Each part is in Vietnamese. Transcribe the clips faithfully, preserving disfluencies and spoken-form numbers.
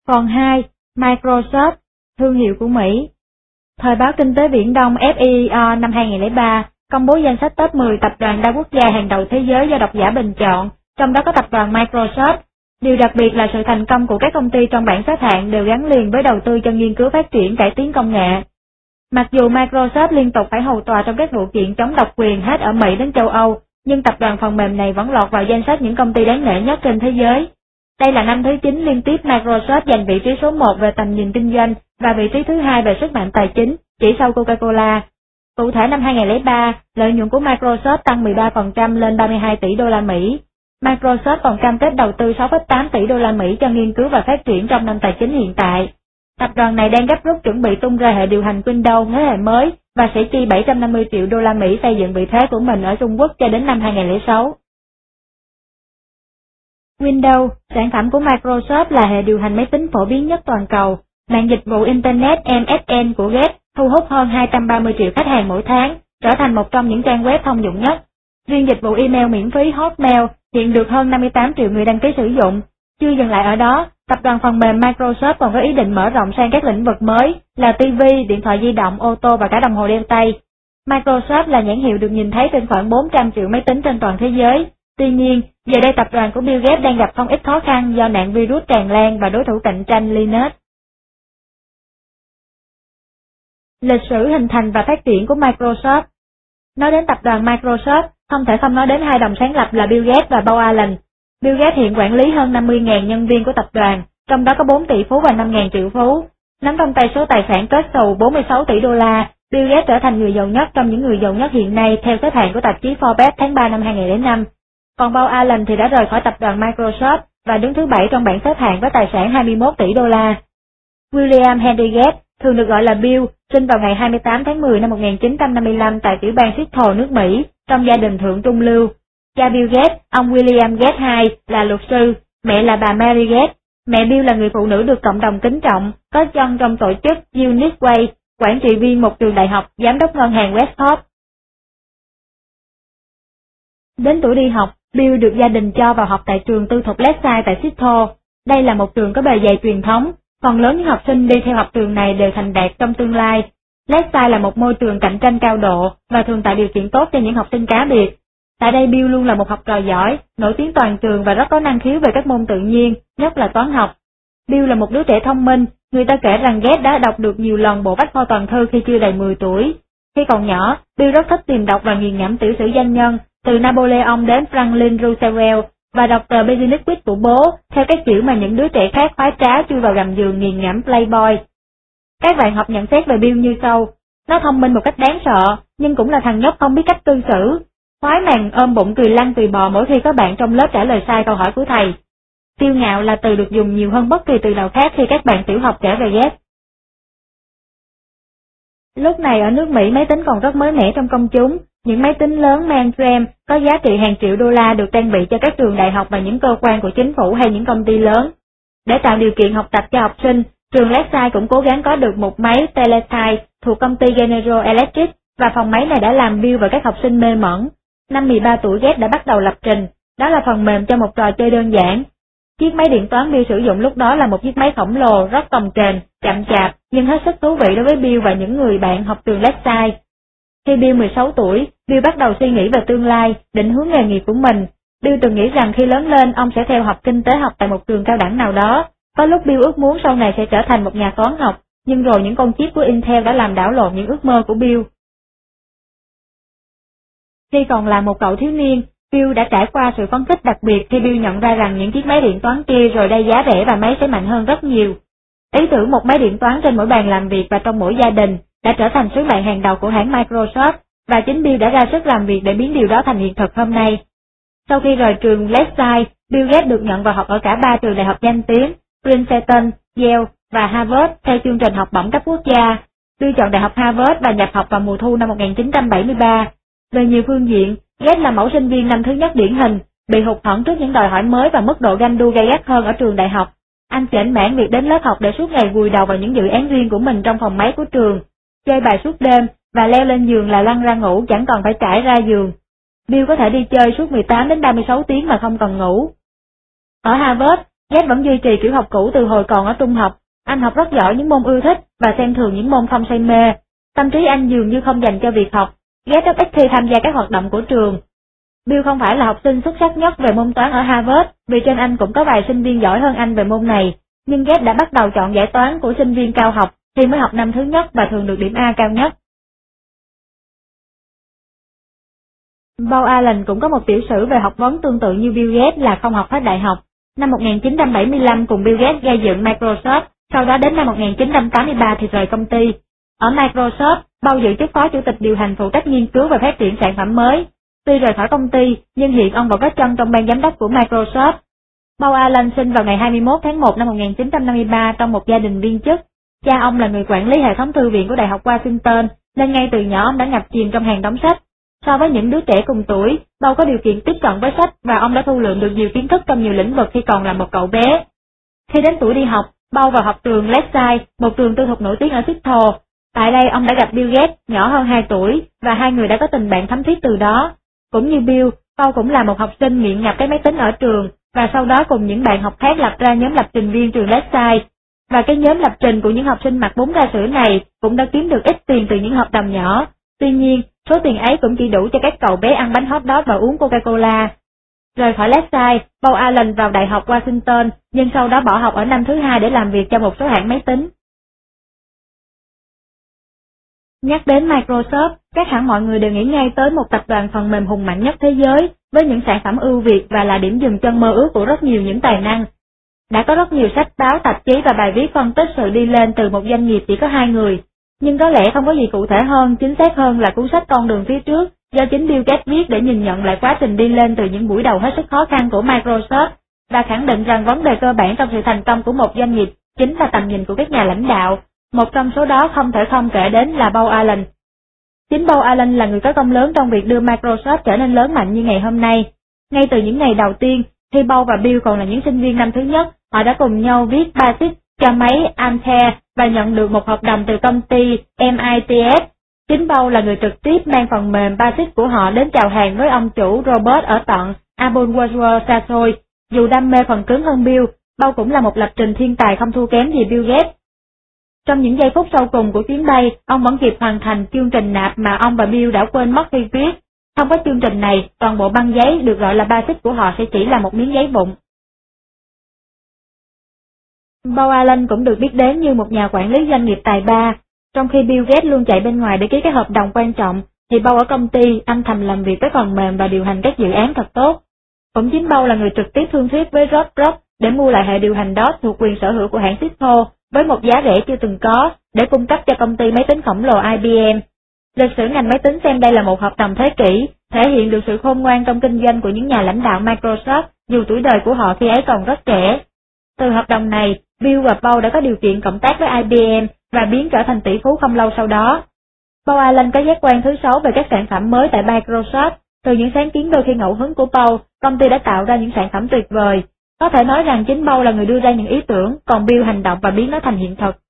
Phần hai. Microsoft, thương hiệu của Mỹ. Thời báo Kinh tế Viễn Đông F I E R năm hai không không ba công bố danh sách top mười tập đoàn đa quốc gia hàng đầu thế giới do độc giả bình chọn, trong đó có tập đoàn Microsoft. Điều đặc biệt là sự thành công của các công ty trong bảng xếp hạng đều gắn liền với đầu tư cho nghiên cứu phát triển cải tiến công nghệ. Mặc dù Microsoft liên tục phải hầu tòa trong các vụ kiện chống độc quyền hết ở Mỹ đến châu Âu, nhưng tập đoàn phần mềm này vẫn lọt vào danh sách những công ty đáng nể nhất trên thế giới. Đây là năm thứ chín liên tiếp Microsoft giành vị trí số một về tầm nhìn kinh doanh và vị trí thứ hai về sức mạnh tài chính, chỉ sau Coca-Cola. Cụ thể năm hai không không ba, lợi nhuận của Microsoft tăng mười ba phần trăm lên ba mươi hai tỷ đô la Mỹ. Microsoft còn cam kết đầu tư sáu phẩy tám tỷ đô la Mỹ cho nghiên cứu và phát triển trong năm tài chính hiện tại. Tập đoàn này đang gấp rút chuẩn bị tung ra hệ điều hành Windows thế hệ mới và sẽ chi bảy trăm năm mươi triệu đô la Mỹ xây dựng vị thế của mình ở Trung Quốc cho đến năm hai không không sáu. Windows, sản phẩm của Microsoft là hệ điều hành máy tính phổ biến nhất toàn cầu. Mạng dịch vụ Internet M S N của Gates thu hút hơn hai trăm ba mươi triệu khách hàng mỗi tháng, trở thành một trong những trang web thông dụng nhất. Riêng dịch vụ email miễn phí Hotmail hiện được hơn năm mươi tám triệu người đăng ký sử dụng. Chưa dừng lại ở đó, tập đoàn phần mềm Microsoft còn có ý định mở rộng sang các lĩnh vực mới là ti vi, điện thoại di động, ô tô và cả đồng hồ đeo tay. Microsoft là nhãn hiệu được nhìn thấy trên khoảng bốn trăm triệu máy tính trên toàn thế giới. Tuy nhiên, giờ đây tập đoàn của Bill Gates đang gặp không ít khó khăn do nạn virus tràn lan và đối thủ cạnh tranh Linux. Lịch sử hình thành và phát triển của Microsoft. Nói đến tập đoàn Microsoft, không thể không nói đến hai đồng sáng lập là Bill Gates và Paul Allen. Bill Gates hiện quản lý hơn năm mươi nghìn nhân viên của tập đoàn, trong đó có bốn tỷ phú và năm nghìn triệu phú. Nắm trong tay số tài sản kết xù bốn mươi sáu tỷ đô la, Bill Gates trở thành người giàu nhất trong những người giàu nhất hiện nay theo xếp hạng của tạp chí Forbes tháng ba năm hai không không năm. Còn Paul Allen thì đã rời khỏi tập đoàn Microsoft và đứng thứ bảy trong bảng xếp hạng với tài sản hai mươi mốt tỷ đô la. William Henry Gates, thường được gọi là Bill, sinh vào ngày hai mươi tám tháng mười năm một nghìn chín trăm năm mươi lăm tại tiểu bang Seattle, nước Mỹ, trong gia đình thượng trung lưu. Cha Bill Gates, ông William Gates đệ nhị, là luật sư, mẹ là bà Mary Gates. Mẹ Bill là người phụ nữ được cộng đồng kính trọng, có chân trong tổ chức Eunice Way, quản trị viên một trường đại học, giám đốc ngân hàng Westport. Đến tuổi đi học, Bill được gia đình cho vào học tại trường tư thục Lakeside tại Seattle. Đây là một trường có bề dày truyền thống, phần lớn những học sinh đi theo học trường này đều thành đạt trong tương lai. Lakeside là một môi trường cạnh tranh cao độ và thường tạo điều kiện tốt cho những học sinh cá biệt. Tại đây Bill luôn là một học trò giỏi, nổi tiếng toàn trường và rất có năng khiếu về các môn tự nhiên, nhất là toán học. Bill là một đứa trẻ thông minh, người ta kể rằng Gates đã đọc được nhiều lần bộ bách khoa toàn thư khi chưa đầy mười tuổi. Khi còn nhỏ, Bill rất thích tìm đọc và nghiền ngẫm tiểu sử danh nhân, từ Napoleon đến Franklin Roosevelt, và đọc tờ Business Week của bố, theo các kiểu mà những đứa trẻ khác khoái trá chui vào gầm giường nghiền ngẫm Playboy. Các bạn học nhận xét về Bill như sau: nó thông minh một cách đáng sợ, nhưng cũng là thằng nhóc không biết cách cư xử. Khoái màng ôm bụng cười lăn cười bò mỗi khi có bạn trong lớp trả lời sai câu hỏi của thầy. Kiêu ngạo là từ được dùng nhiều hơn bất kỳ từ nào khác khi các bạn tiểu học kể về Gates. Lúc này ở nước Mỹ máy tính còn rất mới mẻ trong công chúng, những máy tính lớn mainframe có giá trị hàng triệu đô la được trang bị cho các trường đại học và những cơ quan của chính phủ hay những công ty lớn. Để tạo điều kiện học tập cho học sinh, trường Lakeside cũng cố gắng có được một máy teletype thuộc công ty General Electric, và phòng máy này đã làm Bill và các học sinh mê mẩn. Năm mười ba tuổi Gates đã bắt đầu lập trình, đó là phần mềm cho một trò chơi đơn giản. Chiếc máy điện toán Bill sử dụng lúc đó là một chiếc máy khổng lồ, rất cồng kềnh, chậm chạp, nhưng hết sức thú vị đối với Bill và những người bạn học trường Lakeside. Khi Bill mười sáu tuổi, Bill bắt đầu suy nghĩ về tương lai, định hướng nghề nghiệp của mình. Bill từng nghĩ rằng khi lớn lên ông sẽ theo học kinh tế học tại một trường cao đẳng nào đó. Có lúc Bill ước muốn sau này sẽ trở thành một nhà toán học, nhưng rồi những con chip của Intel đã làm đảo lộn những ước mơ của Bill. Khi còn là một cậu thiếu niên, Bill đã trải qua sự phấn khích đặc biệt khi Bill nhận ra rằng những chiếc máy điện toán kia rồi đây giá rẻ và máy sẽ mạnh hơn rất nhiều. Ý tưởng một máy điện toán trên mỗi bàn làm việc và trong mỗi gia đình đã trở thành sứ mạng hàng đầu của hãng Microsoft, và chính Bill đã ra sức làm việc để biến điều đó thành hiện thực hôm nay. Sau khi rời trường Lakeside, Bill Gates được nhận vào học ở cả ba trường đại học danh tiếng, Princeton, Yale và Harvard theo chương trình học bổng cấp quốc gia. Bill chọn đại học Harvard và nhập học vào mùa thu năm một nghìn chín trăm bảy mươi ba. Về nhiều phương diện, Gates là mẫu sinh viên năm thứ nhất điển hình, bị hụt hẫng trước những đòi hỏi mới và mức độ ganh đua gay gắt hơn ở trường đại học. Anh chểnh mãn việc đến lớp học để suốt ngày vùi đầu vào những dự án riêng của mình trong phòng máy của trường, chơi bài suốt đêm và leo lên giường là lăn ra ngủ chẳng còn phải trải ra giường. Bill có thể đi chơi suốt mười tám đến ba mươi sáu tiếng mà không cần ngủ. Ở Harvard, Gates vẫn duy trì kiểu học cũ từ hồi còn ở trung học. Anh học rất giỏi những môn yêu thích và xem thường những môn không say mê. Tâm trí anh dường như không dành cho việc học. Gates rất ít khi tham gia các hoạt động của trường. Bill không phải là học sinh xuất sắc nhất về môn toán ở Harvard, vì trên anh cũng có vài sinh viên giỏi hơn anh về môn này, nhưng Gates đã bắt đầu chọn giải toán của sinh viên cao học khi mới học năm thứ nhất và thường được điểm A cao nhất. Paul Allen cũng có một tiểu sử về học vấn tương tự như Bill Gates là không học hết đại học. Năm một nghìn chín trăm bảy mươi lăm cùng Bill Gates gây dựng Microsoft, sau đó đến năm một nghìn chín trăm tám mươi ba thì rời công ty. Ở Microsoft, Paul giữ chức phó chủ tịch điều hành phụ trách nghiên cứu và phát triển sản phẩm mới. Tuy rời khỏi công ty, nhưng hiện ông vẫn có chân trong ban giám đốc của Microsoft. Paul Allen sinh vào ngày hai mươi mốt tháng một năm một nghìn chín trăm năm mươi ba trong một gia đình viên chức. Cha ông là người quản lý hệ thống thư viện của Đại học Washington, nên ngay từ nhỏ ông đã ngập chìm trong hàng đống sách. So với những đứa trẻ cùng tuổi, Paul có điều kiện tiếp cận với sách và ông đã thu lượm được nhiều kiến thức trong nhiều lĩnh vực khi còn là một cậu bé. Khi đến tuổi đi học, Paul vào học trường Lakeside, một trường tư thục nổi tiếng ở Seattle. Tại đây ông đã gặp Bill Gates, nhỏ hơn hai tuổi, và hai người đã có tình bạn thắm thiết từ đó. Cũng như Bill, Paul cũng là một học sinh nghiện ngập cái máy tính ở trường, và sau đó cùng những bạn học khác lập ra nhóm lập trình viên trường Lakeside. Và cái nhóm lập trình của những học sinh mặc bún ra sữa này cũng đã kiếm được ít tiền từ những hợp đồng nhỏ. Tuy nhiên, số tiền ấy cũng chỉ đủ cho các cậu bé ăn bánh hot dog và uống Coca-Cola. Rời khỏi Lakeside, Paul Allen vào Đại học Washington, nhưng sau đó bỏ học ở năm thứ hai để làm việc cho một số hãng máy tính. Nhắc đến Microsoft, chắc hẳn mọi người đều nghĩ ngay tới một tập đoàn phần mềm hùng mạnh nhất thế giới, với những sản phẩm ưu việt và là điểm dừng chân mơ ước của rất nhiều những tài năng. Đã có rất nhiều sách báo, tạp chí và bài viết phân tích sự đi lên từ một doanh nghiệp chỉ có hai người. Nhưng có lẽ không có gì cụ thể hơn, chính xác hơn là cuốn sách Con đường phía trước, do chính Bill Gates viết để nhìn nhận lại quá trình đi lên từ những buổi đầu hết sức khó khăn của Microsoft, và khẳng định rằng vấn đề cơ bản trong sự thành công của một doanh nghiệp chính là tầm nhìn của các nhà lãnh đạo. Một trong số đó không thể không kể đến là Paul Allen. Chính Paul Allen là người có công lớn trong việc đưa Microsoft trở nên lớn mạnh như ngày hôm nay. Ngay từ những ngày đầu tiên, khi Paul và Bill còn là những sinh viên năm thứ nhất, họ đã cùng nhau viết BASIC cho máy Altair và nhận được một hợp đồng từ công ty em i tê ét. Chính Paul là người trực tiếp mang phần mềm BASIC của họ đến chào hàng với ông chủ Robert ở tận Applewood xa xôi. Dù đam mê phần cứng hơn Bill, Paul cũng là một lập trình thiên tài không thua kém gì Bill Gates. Trong những giây phút sau cùng của chuyến bay, ông vẫn kịp hoàn thành chương trình nạp mà ông và Bill đã quên mất khi viết. Không có chương trình này, toàn bộ băng giấy được gọi là BASIC của họ sẽ chỉ là một miếng giấy vụn. Paul Allen cũng được biết đến như một nhà quản lý doanh nghiệp tài ba. Trong khi Bill Gates luôn chạy bên ngoài để ký các hợp đồng quan trọng, thì Paul ở công ty âm thầm làm việc với phần mềm và điều hành các dự án thật tốt. Cũng chính Paul là người trực tiếp thương thuyết với Rob Brock để mua lại hệ điều hành đê ô ét thuộc quyền sở hữu của hãng Cisco với một giá rẻ chưa từng có để cung cấp cho công ty máy tính khổng lồ i bê em. Lịch sử ngành máy tính xem đây là một hợp đồng thế kỷ, thể hiện được sự khôn ngoan trong kinh doanh của những nhà lãnh đạo Microsoft dù tuổi đời của họ khi ấy còn rất trẻ. Từ hợp đồng này, Bill và Paul đã có điều kiện cộng tác với i bê em và biến trở thành tỷ phú không lâu sau đó. Paul Allen có giác quan thứ sáu về các sản phẩm mới tại Microsoft. Từ những sáng kiến đôi khi ngẫu hứng của Paul, công ty đã tạo ra những sản phẩm tuyệt vời. Có thể nói rằng chính Paul là người đưa ra những ý tưởng, còn Bill hành động và biến nó thành hiện thực.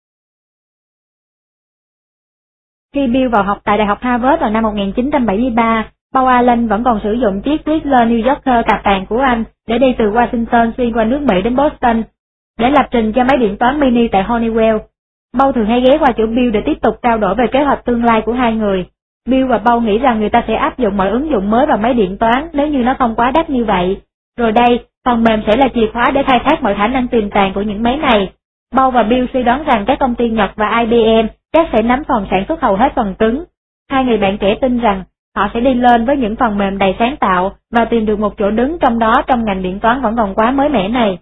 Khi Bill vào học tại Đại học Harvard vào năm một nghìn chín trăm bảy mươi ba, Paul Allen vẫn còn sử dụng chiếc Chrysler New Yorker cà tàng của anh để đi từ Washington xuyên qua nước Mỹ đến Boston, để lập trình cho máy điện toán mini tại Honeywell. Paul thường hay ghé qua chỗ Bill để tiếp tục trao đổi về kế hoạch tương lai của hai người. Bill và Paul nghĩ rằng người ta sẽ áp dụng mọi ứng dụng mới vào máy điện toán nếu như nó không quá đắt như vậy. Rồi đây, phần mềm sẽ là chìa khóa để khai thác mọi khả năng tiềm tàng của những máy này. Paul và Bill suy đoán rằng các công ty Nhật và i bê em chắc sẽ nắm phần sản xuất hầu hết phần cứng. Hai người bạn trẻ tin rằng họ sẽ đi lên với những phần mềm đầy sáng tạo và tìm được một chỗ đứng trong đó trong ngành điện toán vẫn còn quá mới mẻ này.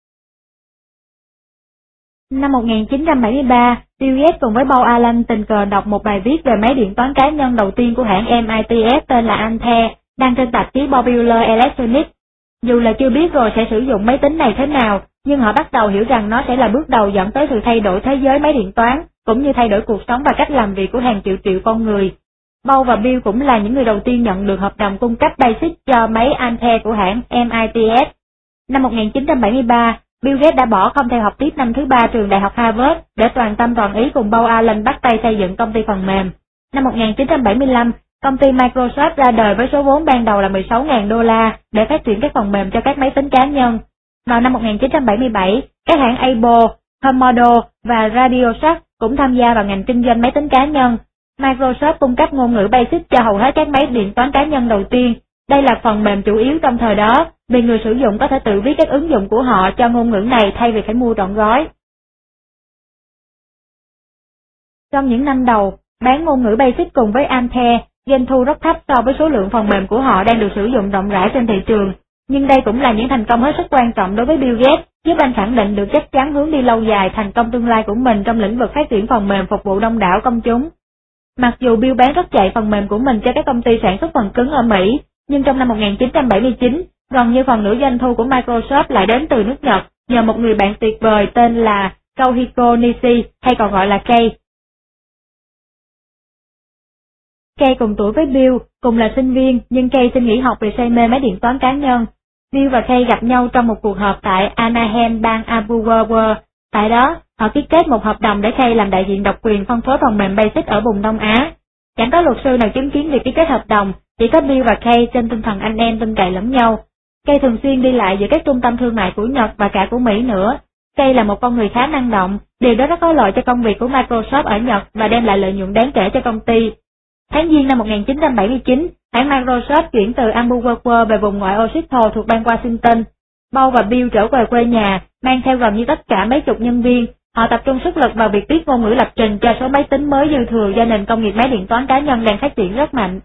Năm một nghìn chín trăm bảy mươi ba, Bill Gates cùng với Paul Allen tình cờ đọc một bài viết về máy điện toán cá nhân đầu tiên của hãng em i tê ét tên là Altair, đăng trên tạp chí Popular Electronics. Dù là chưa biết rồi sẽ sử dụng máy tính này thế nào, nhưng họ bắt đầu hiểu rằng nó sẽ là bước đầu dẫn tới sự thay đổi thế giới máy điện toán, cũng như thay đổi cuộc sống và cách làm việc của hàng triệu triệu con người. Paul và Bill cũng là những người đầu tiên nhận được hợp đồng cung cấp BASIC cho máy Altair của hãng em i tê ét. Năm một nghìn chín trăm bảy mươi ba, Bill Gates đã bỏ không theo học tiếp năm thứ ba trường Đại học Harvard để toàn tâm toàn ý cùng Paul Allen bắt tay xây dựng công ty phần mềm. Năm một nghìn chín trăm bảy mươi lăm, công ty Microsoft ra đời với số vốn ban đầu là mười sáu nghìn đô la để phát triển các phần mềm cho các máy tính cá nhân. Vào năm một nghìn chín trăm bảy mươi bảy, các hãng Apple, Commodore và RadioShack cũng tham gia vào ngành kinh doanh máy tính cá nhân. Microsoft cung cấp ngôn ngữ BASIC cho hầu hết các máy điện toán cá nhân đầu tiên. Đây là phần mềm chủ yếu trong thời đó, vì người sử dụng có thể tự viết các ứng dụng của họ cho ngôn ngữ này thay vì phải mua trọn gói. Trong những năm đầu, bán ngôn ngữ BASIC cùng với Ampere, doanh thu rất thấp so với số lượng phần mềm của họ đang được sử dụng rộng rãi trên thị trường. Nhưng đây cũng là những thành công hết sức quan trọng đối với Bill Gates, giúp anh khẳng định được chắc chắn hướng đi lâu dài thành công tương lai của mình trong lĩnh vực phát triển phần mềm phục vụ đông đảo công chúng. Mặc dù Bill bán rất chạy phần mềm của mình cho các công ty sản xuất phần cứng ở Mỹ, nhưng trong năm một nghìn chín trăm bảy mươi chín, gần như phần nửa doanh thu của Microsoft lại đến từ nước Nhật nhờ một người bạn tuyệt vời tên là Kohiko Nishi, hay còn gọi là Kei. Kei cùng tuổi với Bill, cùng là sinh viên, nhưng Kei xin nghỉ học vì say mê máy điện toán cá nhân. Bill và Kei gặp nhau trong một cuộc họp tại Anaheim, bang Iowa. Tại đó, họ ký kết một hợp đồng để Kei làm đại diện độc quyền phân phối phần mềm BASIC ở vùng Đông Á. Chẳng có luật sư nào chứng kiến việc ký kết hợp đồng, chỉ có Bill và Kei trên tinh thần anh em tin cậy lẫn nhau. Kei thường xuyên đi lại giữa các trung tâm thương mại của Nhật và cả của Mỹ nữa. Kei là một con người khá năng động, điều đó rất có lợi cho công việc của Microsoft ở Nhật và đem lại lợi nhuận đáng kể cho công ty. Tháng Giêng năm một nghìn chín trăm bảy mươi chín, hãng Microsoft chuyển từ Albuquerque về vùng ngoại ô Seattle thuộc bang Washington. Paul và Bill trở về quê nhà, mang theo gần như tất cả mấy chục nhân viên. Họ tập trung sức lực vào việc viết ngôn ngữ lập trình cho số máy tính mới dư thừa do nền công nghiệp máy điện toán cá nhân đang phát triển rất mạnh.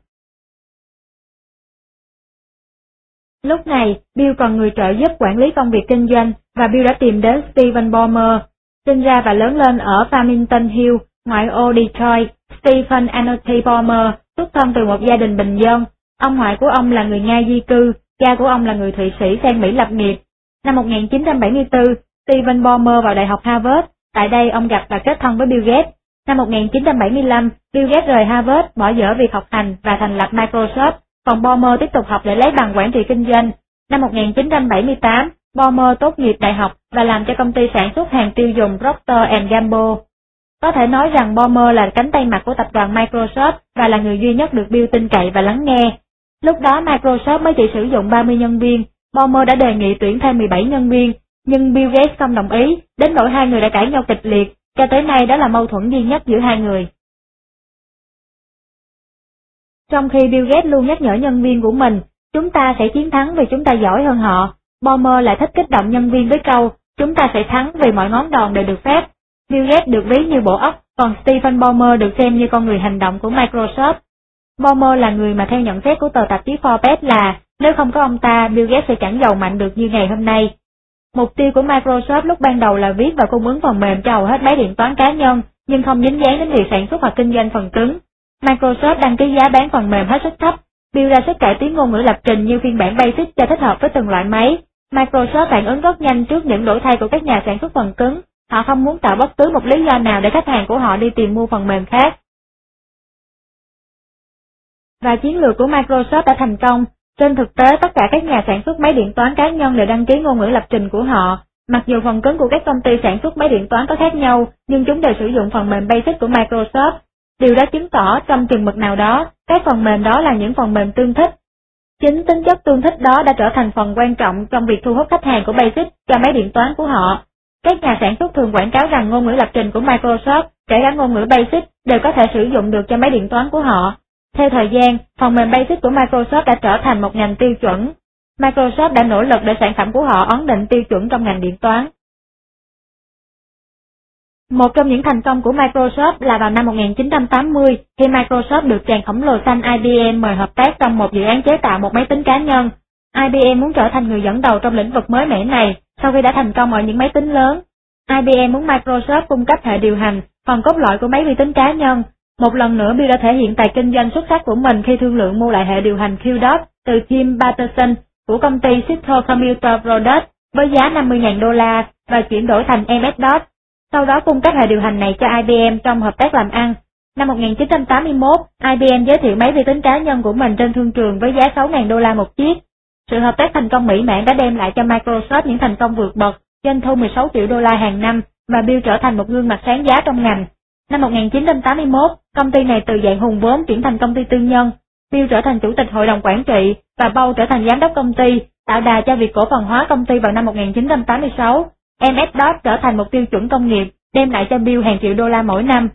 Lúc này, Bill còn người trợ giúp quản lý công việc kinh doanh, và Bill đã tìm đến Stephen Ballmer. Sinh ra và lớn lên ở Farmington Hills, ngoại ô Detroit, Stephen Anotti Ballmer xuất thân từ một gia đình bình dân. Ông ngoại của ông là người Nga di cư, cha của ông là người Thụy Sĩ sang Mỹ lập nghiệp. Năm một nghìn chín trăm bảy mươi tư, Stephen Ballmer vào Đại học Harvard. Tại đây ông gặp và kết thân với Bill Gates. Năm một nghìn chín trăm bảy mươi lăm, Bill Gates rời Harvard, bỏ dở việc học hành và thành lập Microsoft, còn Ballmer tiếp tục học để lấy bằng quản trị kinh doanh. Năm một nghìn chín trăm bảy mươi tám, Ballmer tốt nghiệp đại học và làm cho công ty sản xuất hàng tiêu dùng Procter and Gamble. Có thể nói rằng Ballmer là cánh tay mặt của tập đoàn Microsoft và là người duy nhất được Bill tin cậy và lắng nghe. Lúc đó Microsoft mới chỉ sử dụng ba mươi nhân viên, Ballmer đã đề nghị tuyển thêm mười bảy nhân viên, nhưng Bill Gates không đồng ý, đến nỗi hai người đã cãi nhau kịch liệt, cho tới nay đó là mâu thuẫn duy nhất giữa hai người. Trong khi Bill Gates luôn nhắc nhở nhân viên của mình, chúng ta sẽ chiến thắng vì chúng ta giỏi hơn họ, Ballmer lại thích kích động nhân viên với câu, chúng ta sẽ thắng vì mọi ngón đòn đều được phép. Bill Gates được ví như bộ óc, còn Stephen Ballmer được xem như con người hành động của Microsoft. Ballmer là người mà theo nhận xét của tờ tạp chí Forbes là, nếu không có ông ta, Bill Gates sẽ chẳng giàu mạnh được như ngày hôm nay. Mục tiêu của Microsoft lúc ban đầu là viết và cung ứng phần mềm cho hầu hết máy điện toán cá nhân, nhưng không dính dáng đến việc sản xuất hoặc kinh doanh phần cứng. Microsoft đăng ký giá bán phần mềm hết sức thấp, Bill ra sức cải tiến ngôn ngữ lập trình như phiên bản BASIC cho thích hợp với từng loại máy. Microsoft phản ứng rất nhanh trước những đổi thay của các nhà sản xuất phần cứng, họ không muốn tạo bất cứ một lý do nào để khách hàng của họ đi tìm mua phần mềm khác. Và chiến lược của Microsoft đã thành công. Trên thực tế, tất cả các nhà sản xuất máy điện toán cá nhân đều đăng ký ngôn ngữ lập trình của họ. Mặc dù phần cứng của các công ty sản xuất máy điện toán có khác nhau, nhưng chúng đều sử dụng phần mềm BASIC của Microsoft. Điều đó chứng tỏ trong chừng mực nào đó, các phần mềm đó là những phần mềm tương thích. Chính tính chất tương thích đó đã trở thành phần quan trọng trong việc thu hút khách hàng của BASIC cho máy điện toán của họ. Các nhà sản xuất thường quảng cáo rằng ngôn ngữ lập trình của Microsoft, kể cả ngôn ngữ BASIC, đều có thể sử dụng được cho máy điện toán của họ. Theo thời gian, phần mềm BASIC của Microsoft đã trở thành một ngành tiêu chuẩn. Microsoft đã nỗ lực để sản phẩm của họ ấn định tiêu chuẩn trong ngành điện toán. Một trong những thành công của Microsoft là vào năm một nghìn chín trăm tám mươi, khi Microsoft được chàng khổng lồ xanh I B M mời hợp tác trong một dự án chế tạo một máy tính cá nhân. I B M muốn trở thành người dẫn đầu trong lĩnh vực mới mẻ này, sau khi đã thành công ở những máy tính lớn. I B M muốn Microsoft cung cấp hệ điều hành, phần cốt lõi của máy vi tính cá nhân. Một lần nữa Bill đã thể hiện tài kinh doanh xuất sắc của mình khi thương lượng mua lại hệ điều hành Q DOS từ Tim Patterson của công ty Cisco Computer Products với giá năm mươi nghìn đô la và chuyển đổi thành M S DOS. Sau đó cung cấp hệ điều hành này cho I B M trong hợp tác làm ăn. Năm một nghìn chín trăm tám mươi mốt, I B M giới thiệu máy vi tính cá nhân của mình trên thương trường với giá sáu nghìn đô la một chiếc. Sự hợp tác thành công mỹ mãn đã đem lại cho Microsoft những thành công vượt bậc, doanh thu mười sáu triệu đô la hàng năm, và Bill trở thành một gương mặt sáng giá trong ngành. Năm một nghìn chín trăm tám mươi mốt, công ty này từ dạng hùng vốn chuyển thành công ty tư nhân. Bill trở thành chủ tịch hội đồng quản trị và Paul trở thành giám đốc công ty. tạo đà cho việc cổ phần hóa công ty vào năm một nghìn chín trăm tám mươi sáu, em ét-DOS trở thành một tiêu chuẩn công nghiệp, đem lại cho Bill hàng triệu đô la mỗi năm.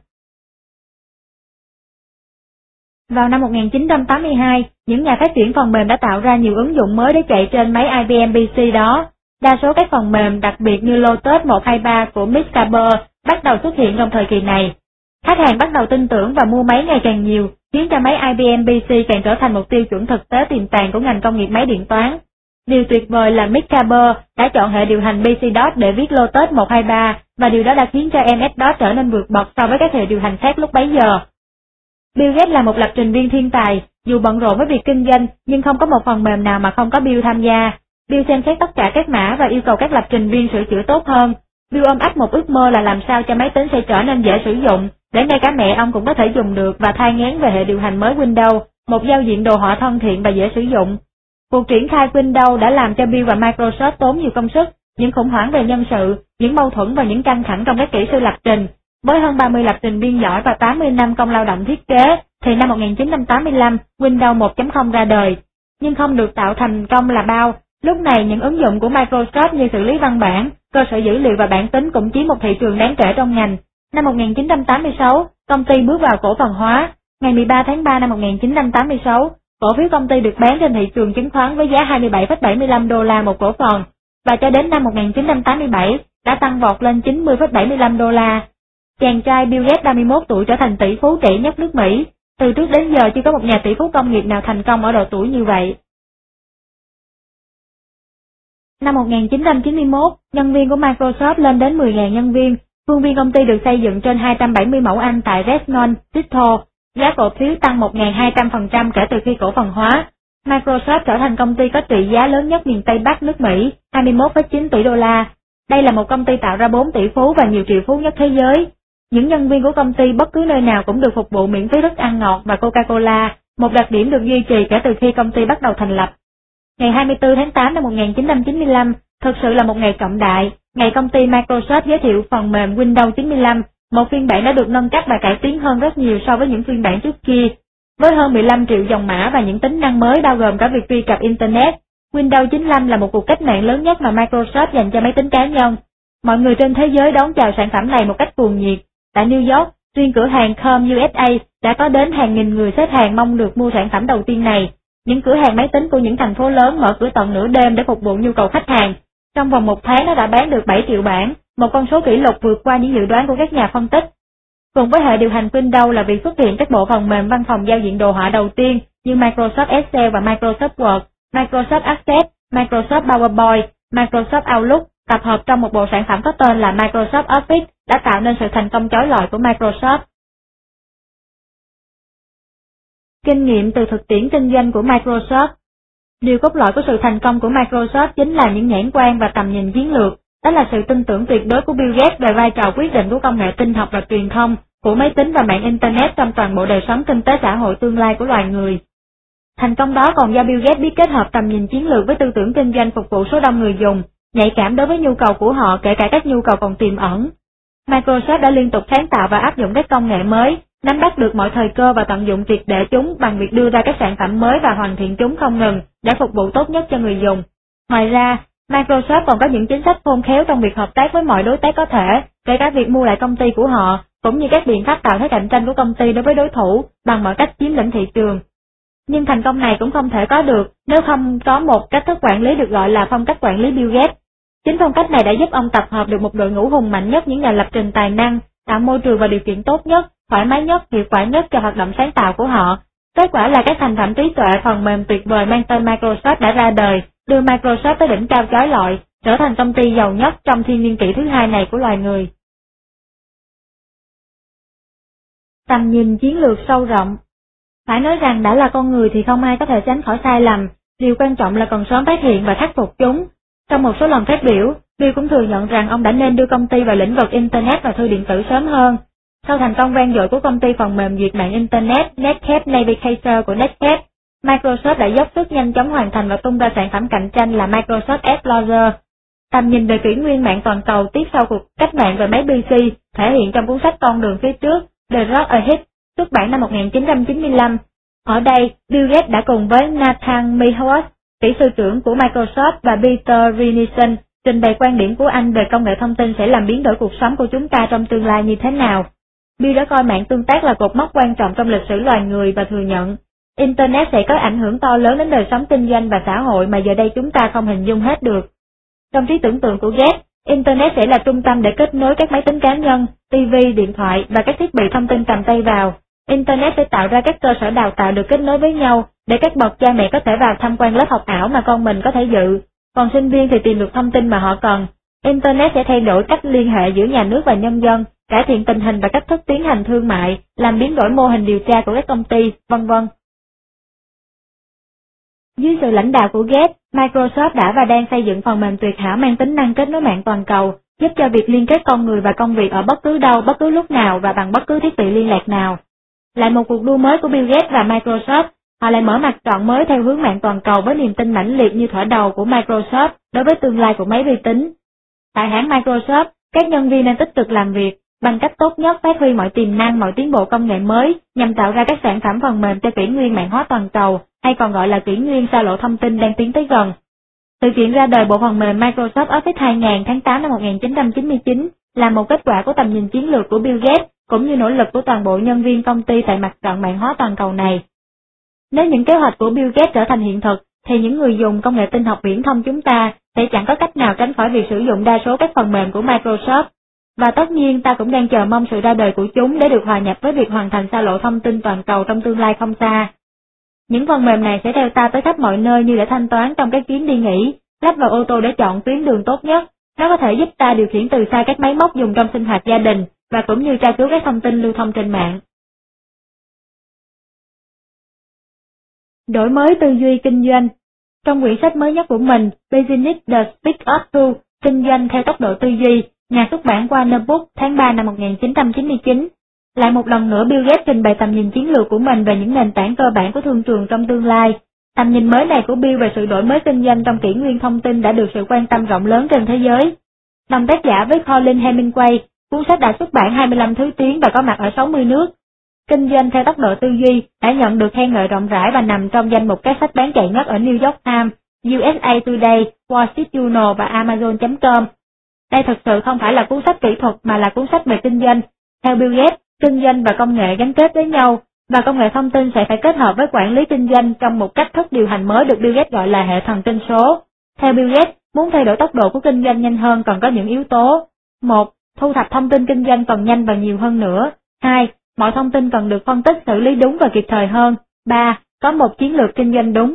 Vào năm một nghìn chín trăm tám mươi hai, những nhà phát triển phần mềm đã tạo ra nhiều ứng dụng mới để chạy trên máy I B M pê xê đó. Đa số các phần mềm, đặc biệt như Lotus một hai ba của Mitch Garber, bắt đầu xuất hiện trong thời kỳ này. Khách hàng bắt đầu tin tưởng và mua máy ngày càng nhiều, khiến cho máy I B M pê xê càng trở thành một tiêu chuẩn thực tế tiềm tàng của ngành công nghiệp máy điện toán. Điều tuyệt vời là Mitch Garber đã chọn hệ điều hành pê xê-DOS để viết Lotus một hai ba, và điều đó đã khiến cho em ét-DOS trở nên vượt bậc so với các hệ điều hành khác lúc bấy giờ. Bill Gates là một lập trình viên thiên tài, dù bận rộn với việc kinh doanh, nhưng không có một phần mềm nào mà không có Bill tham gia. Bill xem xét tất cả các mã và yêu cầu các lập trình viên sửa chữa tốt hơn. Bill ôm ấp một ước mơ là làm sao cho máy tính sẽ trở nên dễ sử dụng, để ngay cả mẹ ông cũng có thể dùng được, và thai nghén về hệ điều hành mới Windows, một giao diện đồ họa thân thiện và dễ sử dụng. Cuộc triển khai Windows đã làm cho Bill và Microsoft tốn nhiều công sức, những khủng hoảng về nhân sự, những mâu thuẫn và những căng thẳng trong các kỹ sư lập trình. Với hơn ba mươi lập trình viên giỏi và tám mươi năm công lao động thiết kế, thì năm một nghìn chín trăm tám mươi lăm, Windows một chấm không ra đời. Nhưng không được tạo thành công là bao. Lúc này những ứng dụng của Microsoft như xử lý văn bản, cơ sở dữ liệu và bản tính cũng chiếm một thị trường đáng kể trong ngành. Năm một nghìn chín trăm tám mươi sáu, công ty bước vào cổ phần hóa. Ngày mười ba tháng ba năm một nghìn chín trăm tám mươi sáu, cổ phiếu công ty được bán trên thị trường chứng khoán với giá hai mươi bảy phẩy bảy mươi lăm đô la một cổ phần, và cho đến năm một nghìn chín trăm tám mươi bảy đã tăng vọt lên chín mươi phẩy bảy mươi lăm đô la. Chàng trai Bill Gates ba mươi mốt tuổi trở thành tỷ phú trẻ nhất nước Mỹ. Từ trước đến giờ chưa có một nhà tỷ phú công nghiệp nào thành công ở độ tuổi như vậy. Năm một nghìn chín trăm chín mươi mốt, nhân viên của Microsoft lên đến mười nghìn nhân viên. Khuôn viên công ty được xây dựng trên hai trăm bảy mươi mẫu Anh tại Redmond, Seattle. Giá cổ phiếu tăng một nghìn hai trăm phần trăm kể từ khi cổ phần hóa. Microsoft trở thành công ty có trị giá lớn nhất miền Tây Bắc nước Mỹ, hai mươi mốt phẩy chín tỷ đô la. Đây là một công ty tạo ra bốn tỷ phú và nhiều triệu phú nhất thế giới. Những nhân viên của công ty bất cứ nơi nào cũng được phục vụ miễn phí thức ăn ngọt và Coca-Cola, một đặc điểm được duy trì kể từ khi công ty bắt đầu thành lập. Ngày hai mươi tư tháng tám năm một nghìn chín trăm chín mươi lăm, thực sự là một ngày trọng đại, ngày công ty Microsoft giới thiệu phần mềm Windows chín mươi lăm, một phiên bản đã được nâng cấp và cải tiến hơn rất nhiều so với những phiên bản trước kia. Với hơn mười lăm triệu dòng mã và những tính năng mới bao gồm cả việc truy cập Internet, Windows chín mươi lăm là một cuộc cách mạng lớn nhất mà Microsoft dành cho máy tính cá nhân. Mọi người trên thế giới đón chào sản phẩm này một cách cuồng nhiệt. Tại New York, riêng cửa hàng Com u ét a đã có đến hàng nghìn người xếp hàng mong được mua sản phẩm đầu tiên này. Những cửa hàng máy tính của những thành phố lớn mở cửa tận nửa đêm để phục vụ nhu cầu khách hàng. Trong vòng một tháng nó đã bán được bảy triệu bản, một con số kỷ lục vượt qua những dự đoán của các nhà phân tích. Cùng với hệ điều hành Windows là việc xuất hiện các bộ phần mềm văn phòng giao diện đồ họa đầu tiên như Microsoft Excel và Microsoft Word, Microsoft Access, Microsoft PowerPoint, Microsoft Outlook, tập hợp trong một bộ sản phẩm có tên là Microsoft Office, đã tạo nên sự thành công chói lọi của Microsoft. Kinh nghiệm từ thực tiễn kinh doanh của Microsoft. Điều cốt lõi của sự thành công của Microsoft chính là những nhãn quan và tầm nhìn chiến lược, đó là sự tin tưởng tuyệt đối của Bill Gates về vai trò quyết định của công nghệ tin học và truyền thông, của máy tính và mạng Internet trong toàn bộ đời sống kinh tế xã hội tương lai của loài người. Thành công đó còn do Bill Gates biết kết hợp tầm nhìn chiến lược với tư tưởng kinh doanh phục vụ số đông người dùng, nhạy cảm đối với nhu cầu của họ kể cả các nhu cầu còn tiềm ẩn. Microsoft đã liên tục sáng tạo và áp dụng các công nghệ mới, nắm bắt được mọi thời cơ và tận dụng triệt để chúng bằng việc đưa ra các sản phẩm mới và hoàn thiện chúng không ngừng để phục vụ tốt nhất cho người dùng. Ngoài ra, Microsoft còn có những chính sách khôn khéo trong việc hợp tác với mọi đối tác có thể, kể cả việc mua lại công ty của họ, cũng như các biện pháp tạo thế cạnh tranh của công ty đối với đối thủ bằng mọi cách chiếm lĩnh thị trường. Nhưng thành công này cũng không thể có được nếu không có một cách thức quản lý được gọi là phong cách quản lý Bill Gates. Chính phong cách này đã giúp ông tập hợp được một đội ngũ hùng mạnh nhất những nhà lập trình tài năng, tạo môi trường và điều kiện tốt nhất, thoải mái nhất, hiệu quả nhất cho hoạt động sáng tạo của họ. Kết quả là các thành phẩm trí tuệ phần mềm tuyệt vời mang tên Microsoft đã ra đời, đưa Microsoft tới đỉnh cao chói lọi, trở thành công ty giàu nhất trong thiên niên kỷ thứ hai này của loài người. Tầm nhìn chiến lược sâu rộng. Phải nói rằng đã là con người thì không ai có thể tránh khỏi sai lầm, điều quan trọng là cần sớm phát hiện và khắc phục chúng. Trong một số lần phát biểu, Bill cũng thừa nhận rằng ông đã nên đưa công ty vào lĩnh vực Internet và thư điện tử sớm hơn. Sau thành công vang dội của công ty phần mềm duyệt mạng Internet Netscape Navigator của Netscape, Microsoft đã dốc sức nhanh chóng hoàn thành và tung ra sản phẩm cạnh tranh là Microsoft Explorer. Tầm nhìn về kỷ nguyên mạng toàn cầu tiếp sau cuộc cách mạng về máy pê xê thể hiện trong cuốn sách Con đường phía trước, The Road Ahead, xuất bản năm một nghìn chín trăm chín mươi lăm. Ở đây, Bill Gates đã cùng với Nathan Mehouse, kỹ sư trưởng của Microsoft và Peter Rinison, trình bày quan điểm của anh về công nghệ thông tin sẽ làm biến đổi cuộc sống của chúng ta trong tương lai như thế nào. Bill đã coi mạng tương tác là cột mốc quan trọng trong lịch sử loài người và thừa nhận, Internet sẽ có ảnh hưởng to lớn đến đời sống kinh doanh và xã hội mà giờ đây chúng ta không hình dung hết được. Trong trí tưởng tượng của Gates, Internet sẽ là trung tâm để kết nối các máy tính cá nhân, ti vi, điện thoại và các thiết bị thông tin cầm tay vào. Internet sẽ tạo ra các cơ sở đào tạo được kết nối với nhau để các bậc cha mẹ có thể vào tham quan lớp học ảo mà con mình có thể dự, còn sinh viên thì tìm được thông tin mà họ cần. Internet sẽ thay đổi cách liên hệ giữa nhà nước và nhân dân, cải thiện tình hình và cách thức tiến hành thương mại, làm biến đổi mô hình điều tra của các công ty, vân vân. Dưới sự lãnh đạo của Gates, Microsoft đã và đang xây dựng phần mềm tuyệt hảo mang tính năng kết nối mạng toàn cầu, giúp cho việc liên kết con người và công việc ở bất cứ đâu, bất cứ lúc nào và bằng bất cứ thiết bị liên lạc nào. Lại một cuộc đua mới của Bill Gates và Microsoft, họ lại mở mặt trận mới theo hướng mạng toàn cầu với niềm tin mãnh liệt như thuở đầu của Microsoft đối với tương lai của máy vi tính. Tại hãng Microsoft, các nhân viên đang tích cực làm việc bằng cách tốt nhất phát huy mọi tiềm năng, mọi tiến bộ công nghệ mới nhằm tạo ra các sản phẩm phần mềm cho kỷ nguyên mạng hóa toàn cầu, hay còn gọi là kỷ nguyên xa lộ thông tin đang tiến tới gần. Sự kiện ra đời bộ phần mềm Microsoft Office hai nghìn tháng tám năm một nghìn chín trăm chín mươi chín là một kết quả của tầm nhìn chiến lược của Bill Gates cũng như nỗ lực của toàn bộ nhân viên công ty tại mặt trận mạng hóa toàn cầu này. Nếu những kế hoạch của Bill Gates trở thành hiện thực, thì những người dùng công nghệ tin học viễn thông chúng ta sẽ chẳng có cách nào tránh khỏi việc sử dụng đa số các phần mềm của Microsoft. Và tất nhiên ta cũng đang chờ mong sự ra đời của chúng để được hòa nhập với việc hoàn thành xa lộ thông tin toàn cầu trong tương lai không xa. Những phần mềm này sẽ theo ta tới khắp mọi nơi như để thanh toán trong các chuyến đi nghỉ, lắp vào ô tô để chọn tuyến đường tốt nhất. Nó có thể giúp ta điều khiển từ xa các máy móc dùng trong sinh hoạt gia đình và cũng như tra cứu các thông tin lưu thông trên mạng. Đổi mới tư duy kinh doanh. Trong quyển sách mới nhất của mình, Business the Speed of Two, kinh doanh theo tốc độ tư duy, nhà xuất bản Warner Books tháng ba năm một nghìn chín trăm chín mươi chín, lại một lần nữa Bill Gates trình bày tầm nhìn chiến lược của mình về những nền tảng cơ bản của thương trường trong tương lai. Tầm nhìn mới này của Bill về sự đổi mới kinh doanh trong kỷ nguyên thông tin đã được sự quan tâm rộng lớn trên thế giới. Đồng tác giả với Colin Hemingway, cuốn sách đã xuất bản hai mươi lăm thứ tiếng và có mặt ở sáu mươi nước. Kinh doanh theo tốc độ tư duy đã nhận được khen ngợi rộng rãi và nằm trong danh mục các sách bán chạy nhất ở New York Times, u ét a Today, Wall Street Journal và Amazon chấm com. Đây thực sự không phải là cuốn sách kỹ thuật mà là cuốn sách về kinh doanh. Theo Bill Gates, kinh doanh và công nghệ gắn kết với nhau, và công nghệ thông tin sẽ phải kết hợp với quản lý kinh doanh trong một cách thức điều hành mới được Bill Gates gọi là hệ thần kinh số. Theo Bill Gates, muốn thay đổi tốc độ của kinh doanh nhanh hơn cần có những yếu tố. một. Thu thập thông tin kinh doanh cần nhanh và nhiều hơn nữa. hai. Mọi thông tin cần được phân tích xử lý đúng và kịp thời hơn. ba. Có một chiến lược kinh doanh đúng.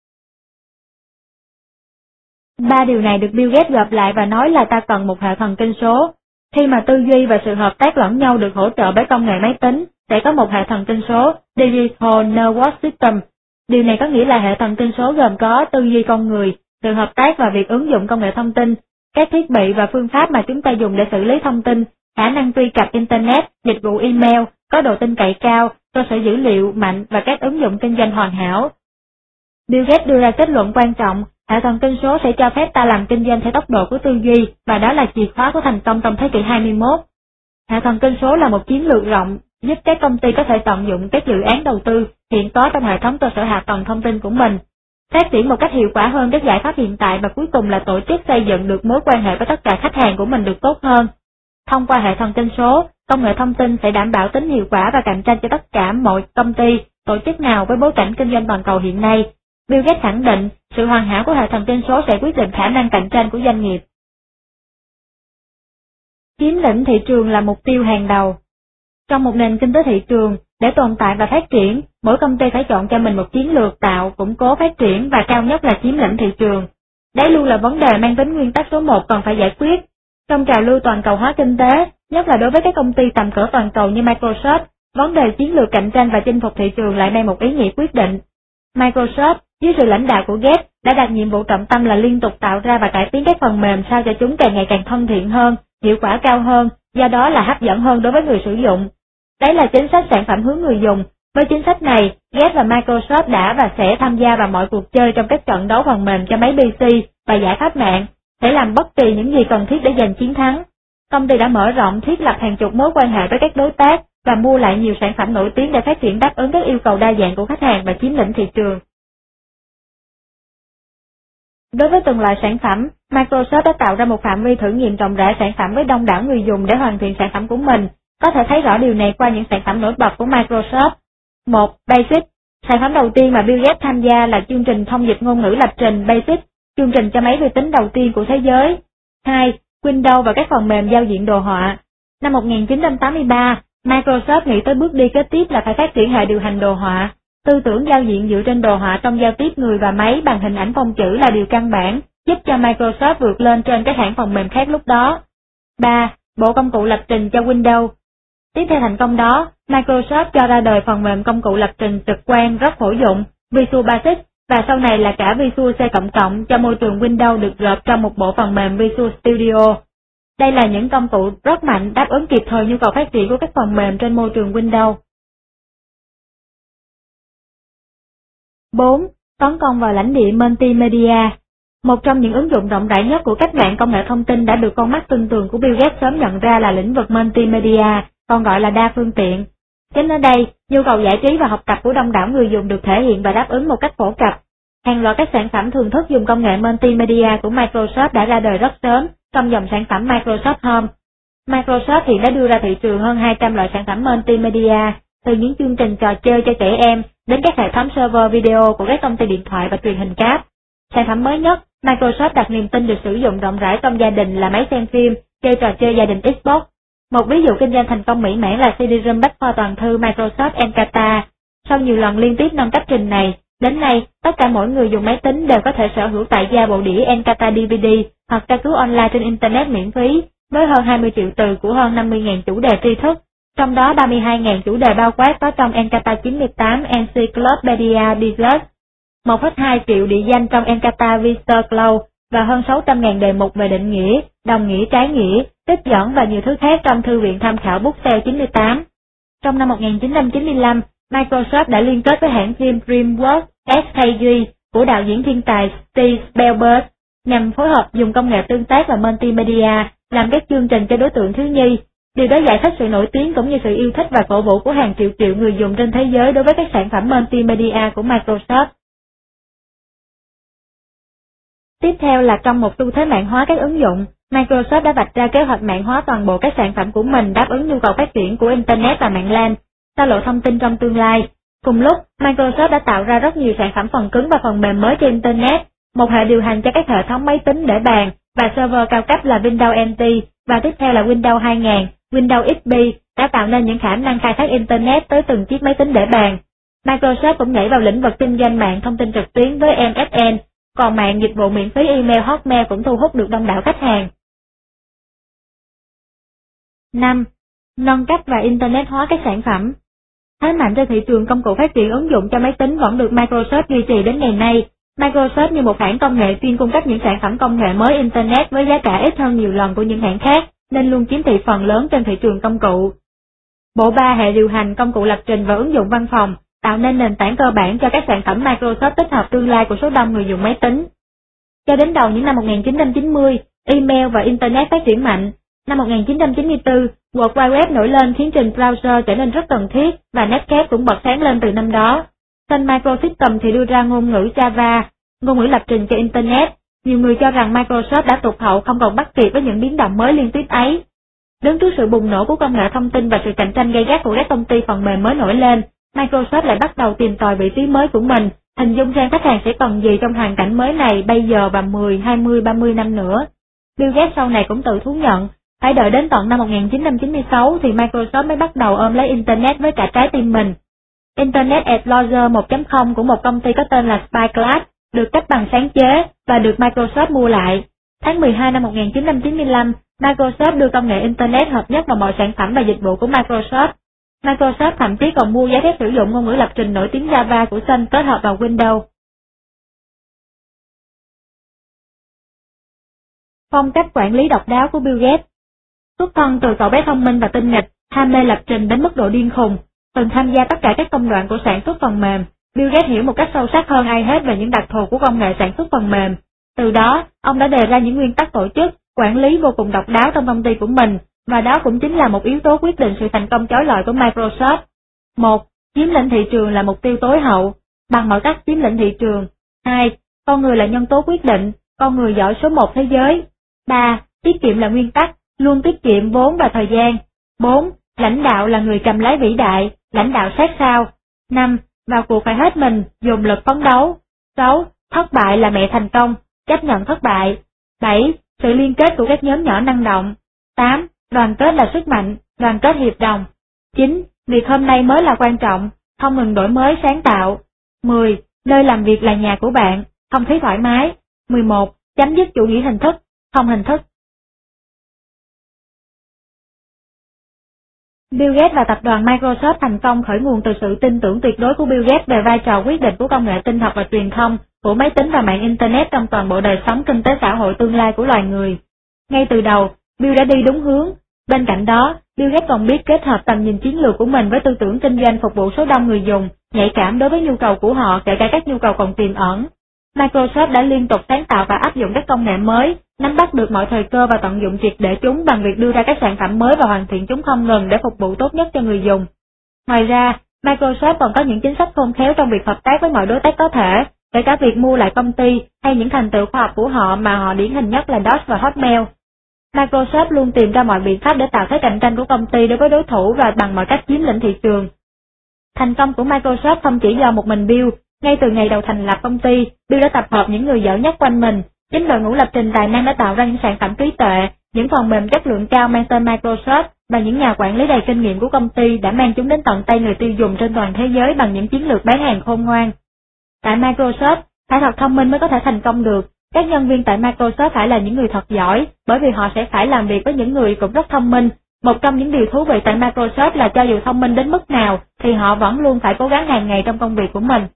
Ba điều này được Bill Gates gộp lại và nói là ta cần một hệ thần kinh số. Khi mà tư duy và sự hợp tác lẫn nhau được hỗ trợ bởi công nghệ máy tính, sẽ có một hệ thần kinh số, Digital Network System. Điều này có nghĩa là hệ thần kinh số gồm có tư duy con người, sự hợp tác và việc ứng dụng công nghệ thông tin, các thiết bị và phương pháp mà chúng ta dùng để xử lý thông tin, khả năng truy cập Internet, dịch vụ email, có độ tin cậy cao, cơ sở dữ liệu mạnh và các ứng dụng kinh doanh hoàn hảo. Bill Gates đưa ra kết luận quan trọng, hệ thần kinh số sẽ cho phép ta làm kinh doanh theo tốc độ của tư duy, và đó là chìa khóa của thành công trong thế kỷ hai mươi mốt. Hệ thần kinh số là một chiến lược rộng, giúp các công ty có thể tận dụng các dự án đầu tư hiện có trong hệ thống cơ sở hạ tầng thông tin của mình, phát triển một cách hiệu quả hơn các giải pháp hiện tại và cuối cùng là tổ chức xây dựng được mối quan hệ với tất cả khách hàng của mình được tốt hơn. Thông qua hệ thần kinh số, công nghệ thông tin sẽ đảm bảo tính hiệu quả và cạnh tranh cho tất cả mọi công ty, tổ chức nào với bối cảnh kinh doanh toàn cầu hiện nay. Bill Gates khẳng định, sự hoàn hảo của hệ thần kinh số sẽ quyết định khả năng cạnh tranh của doanh nghiệp. Chiếm lĩnh thị trường là mục tiêu hàng đầu. Trong một nền kinh tế thị trường, để tồn tại và phát triển, mỗi công ty phải chọn cho mình một chiến lược tạo, củng cố phát triển và cao nhất là chiếm lĩnh thị trường. Đấy luôn là vấn đề mang tính nguyên tắc số một cần phải giải quyết. Trong trào lưu toàn cầu hóa kinh tế, nhất là đối với các công ty tầm cỡ toàn cầu như Microsoft, vấn đề chiến lược cạnh tranh và chinh phục thị trường lại mang một ý nghĩa quyết định. Microsoft, dưới sự lãnh đạo của Gates, đã đặt nhiệm vụ trọng tâm là liên tục tạo ra và cải tiến các phần mềm sao cho chúng càng ngày càng thân thiện hơn, hiệu quả cao hơn, do đó là hấp dẫn hơn đối với người sử dụng. Đấy là chính sách sản phẩm hướng người dùng. Với chính sách này, Gates và Microsoft đã và sẽ tham gia vào mọi cuộc chơi trong các trận đấu phần mềm cho máy pê xê và giải pháp mạng, để làm bất kỳ những gì cần thiết để giành chiến thắng. Công ty đã mở rộng thiết lập hàng chục mối quan hệ với các đối tác và mua lại nhiều sản phẩm nổi tiếng để phát triển đáp ứng các yêu cầu đa dạng của khách hàng và chiếm lĩnh thị trường. Đối với từng loại sản phẩm, Microsoft đã tạo ra một phạm vi thử nghiệm rộng rãi sản phẩm với đông đảo người dùng để hoàn thiện sản phẩm của mình. Có thể thấy rõ điều này qua những sản phẩm nổi bật của Microsoft. một. Basic. Sản phẩm đầu tiên mà Bill Gates tham gia là chương trình thông dịch ngôn ngữ lập trình Basic, chương trình cho máy vi tính đầu tiên của thế giới. hai. Windows và các phần mềm giao diện đồ họa. Năm một nghìn chín trăm tám mươi ba, Microsoft nghĩ tới bước đi kế tiếp là phải phát triển hệ điều hành đồ họa. Tư tưởng giao diện dựa trên đồ họa trong giao tiếp người và máy bằng hình ảnh phông chữ là điều căn bản, giúp cho Microsoft vượt lên trên các hãng phần mềm khác lúc đó. ba. Bộ công cụ lập trình cho Windows. Tiếp theo thành công đó, Microsoft cho ra đời phần mềm công cụ lập trình trực quan rất phổ dụng, Visual Basic, và sau này là cả Visual C++ cho môi trường Windows được gộp trong một bộ phần mềm Visual Studio. Đây là những công cụ rất mạnh đáp ứng kịp thời nhu cầu phát triển của các phần mềm trên môi trường Windows. bốn. Tấn công vào lãnh địa multimedia. Một trong những ứng dụng rộng rãi nhất của cách mạng công nghệ thông tin đã được con mắt tinh tường của Bill Gates sớm nhận ra là lĩnh vực multimedia, còn gọi là đa phương tiện. Chính ở đây, nhu cầu giải trí và học tập của đông đảo người dùng được thể hiện và đáp ứng một cách phổ cập. Hàng loạt các sản phẩm thường thức dùng công nghệ multimedia của Microsoft đã ra đời rất sớm trong dòng sản phẩm Microsoft Home. Microsoft hiện đã đưa ra thị trường hơn hai trăm loại sản phẩm multimedia, từ những chương trình trò chơi cho trẻ em đến các hệ thống server video của các công ty điện thoại và truyền hình cáp. Sản phẩm mới nhất, Microsoft đặt niềm tin được sử dụng rộng rãi trong gia đình là máy xem phim, chơi trò chơi gia đình Xbox. Một ví dụ kinh doanh thành công mỹ mãn là xê đê-ROM bách khoa toàn thư Microsoft Encarta. Sau nhiều lần liên tiếp nâng cấp trình này, đến nay, tất cả mỗi người dùng máy tính đều có thể sở hữu tại gia bộ đĩa Encarta đê vê đê hoặc tra cứu online trên Internet miễn phí, với hơn hai mươi triệu từ của hơn năm mươi nghìn chủ đề tri thức, trong đó ba mươi hai nghìn chủ đề bao quát có trong Encarta chín mươi tám Encyclopedia Deluxe, một phẩy hai triệu địa danh trong Encarta Visitor Cloud và hơn sáu trăm nghìn đề mục về định nghĩa, đồng nghĩa trái nghĩa, trích dẫn và nhiều thứ khác trong thư viện tham khảo Buxell chín mươi tám. Trong năm một nghìn chín trăm chín mươi lăm, Microsoft đã liên kết với hãng phim DreamWorks ét ca giê của đạo diễn thiên tài Steve Spielberg nhằm phối hợp dùng công nghệ tương tác và multimedia làm các chương trình cho đối tượng thiếu nhi. Điều đó giải thích sự nổi tiếng cũng như sự yêu thích và cổ vũ của hàng triệu triệu người dùng trên thế giới đối với các sản phẩm multimedia của Microsoft. Tiếp theo là trong một xu thế mạng hóa các ứng dụng, Microsoft đã vạch ra kế hoạch mạng hóa toàn bộ các sản phẩm của mình đáp ứng nhu cầu phát triển của Internet và mạng LAN, xa lộ thông tin trong tương lai. Cùng lúc, Microsoft đã tạo ra rất nhiều sản phẩm phần cứng và phần mềm mới cho Internet, một hệ điều hành cho các hệ thống máy tính để bàn và server cao cấp là Windows en tê, và tiếp theo là Windows hai nghìn, Windows ích pê đã tạo nên những khả năng khai thác Internet tới từng chiếc máy tính để bàn. Microsoft cũng nhảy vào lĩnh vực kinh doanh mạng thông tin trực tuyến với em ét en, còn mạng dịch vụ miễn phí email Hotmail cũng thu hút được đông đảo khách hàng. năm. Nâng cấp và Internet hóa các sản phẩm. Thế mạnh trên thị trường công cụ phát triển ứng dụng cho máy tính vẫn được Microsoft duy trì đến ngày nay. Microsoft như một hãng công nghệ chuyên cung cấp những sản phẩm công nghệ mới Internet với giá cả ít hơn nhiều lần của những hãng khác, nên luôn chiếm thị phần lớn trên thị trường công cụ. Bộ ba hệ điều hành, công cụ lập trình và ứng dụng văn phòng tạo nên nền tảng cơ bản cho các sản phẩm Microsoft tích hợp tương lai của số đông người dùng máy tính. Cho đến đầu những năm một nghìn chín trăm chín mươi, email và Internet phát triển mạnh. Năm một nghìn chín trăm chín mươi tư, World Wide Web nổi lên khiến trình browser trở nên rất cần thiết và Netscape cũng bật sáng lên từ năm đó. Sun Microsystems thì đưa ra ngôn ngữ Java, ngôn ngữ lập trình cho Internet. Nhiều người cho rằng Microsoft đã tụt hậu không còn bắt kịp với những biến động mới liên tiếp ấy. Đứng trước sự bùng nổ của công nghệ thông tin và sự cạnh tranh gay gắt của các công ty phần mềm mới nổi lên, Microsoft lại bắt đầu tìm tòi vị trí mới của mình, hình dung xem khách hàng sẽ cần gì trong hoàn cảnh mới này bây giờ và mười, hai mươi, ba mươi năm nữa. Bill Gates sau này cũng tự thú nhận, phải đợi đến tận năm một nghìn chín trăm chín mươi sáu thì Microsoft mới bắt đầu ôm lấy Internet với cả trái tim mình. Internet Explorer một chấm không của một công ty có tên là Spyglass được cấp bằng sáng chế và được Microsoft mua lại. Tháng mười hai năm một nghìn chín trăm chín mươi lăm, Microsoft đưa công nghệ Internet hợp nhất vào mọi sản phẩm và dịch vụ của Microsoft. Microsoft thậm chí còn mua giấy phép sử dụng ngôn ngữ lập trình nổi tiếng Java của Sun kết hợp vào Windows. Phong cách quản lý độc đáo của Bill Gates. Xuất thân từ cậu bé thông minh và tinh nghịch, ham mê lập trình đến mức độ điên khùng, từng tham gia tất cả các công đoạn của sản xuất phần mềm, Bill Gates hiểu một cách sâu sắc hơn ai hết về những đặc thù của công nghệ sản xuất phần mềm. Từ đó, ông đã đề ra những nguyên tắc tổ chức, quản lý vô cùng độc đáo trong công ty của mình, và đó cũng chính là một yếu tố quyết định sự thành công chói lọi của Microsoft. một. Chiếm lĩnh thị trường là mục tiêu tối hậu, bằng mọi cách chiếm lĩnh thị trường. hai. Con người là nhân tố quyết định, con người giỏi số một thế giới. ba. Tiết kiệm là nguyên tắc, luôn tiết kiệm vốn và thời gian. bốn. Lãnh đạo là người cầm lái vĩ đại, lãnh đạo sát sao. năm. Vào cuộc phải hết mình, dồn lực phấn đấu. sáu. Thất bại là mẹ thành công, chấp nhận thất bại. bảy. Sự liên kết của các nhóm nhỏ năng động. tám. Đoàn kết là sức mạnh, đoàn kết hiệp đồng. chín. Việc hôm nay mới là quan trọng, không ngừng đổi mới sáng tạo. mười. Nơi làm việc là nhà của bạn, không khí thoải mái. mười một. Chấm dứt chủ nghĩa hình thức, không hình thức. Bill Gates và tập đoàn Microsoft thành công khởi nguồn từ sự tin tưởng tuyệt đối của Bill Gates về vai trò quyết định của công nghệ tin học và truyền thông, của máy tính và mạng Internet trong toàn bộ đời sống kinh tế xã hội tương lai của loài người. Ngay từ đầu, Bill đã đi đúng hướng. Bên cạnh đó, Bill Gates còn biết kết hợp tầm nhìn chiến lược của mình với tư tưởng kinh doanh phục vụ số đông người dùng, nhạy cảm đối với nhu cầu của họ kể cả các nhu cầu còn tiềm ẩn. Microsoft đã liên tục sáng tạo và áp dụng các công nghệ mới, nắm bắt được mọi thời cơ và tận dụng triệt để chúng bằng việc đưa ra các sản phẩm mới và hoàn thiện chúng không ngừng để phục vụ tốt nhất cho người dùng. Ngoài ra, Microsoft còn có những chính sách khôn khéo trong việc hợp tác với mọi đối tác có thể, kể cả việc mua lại công ty hay những thành tựu khoa học của họ mà họ điển hình nhất là đót và Hotmail. Microsoft luôn tìm ra mọi biện pháp để tạo thế cạnh tranh của công ty đối với đối thủ và bằng mọi cách chiếm lĩnh thị trường. Thành công của Microsoft không chỉ do một mình Bill. Ngay từ ngày đầu thành lập công ty, Bill đã tập hợp những người giỏi nhất quanh mình. Chính đội ngũ lập trình tài năng đã tạo ra những sản phẩm trí tuệ, những phần mềm chất lượng cao mang tên Microsoft, và những nhà quản lý đầy kinh nghiệm của công ty đã mang chúng đến tận tay người tiêu dùng trên toàn thế giới bằng những chiến lược bán hàng khôn ngoan. Tại Microsoft, phải thật thông minh mới có thể thành công được. Các nhân viên tại Microsoft phải là những người thật giỏi, bởi vì họ sẽ phải làm việc với những người cũng rất thông minh. Một trong những điều thú vị tại Microsoft là cho dù thông minh đến mức nào, thì họ vẫn luôn phải cố gắng hàng ngày trong công việc của mình.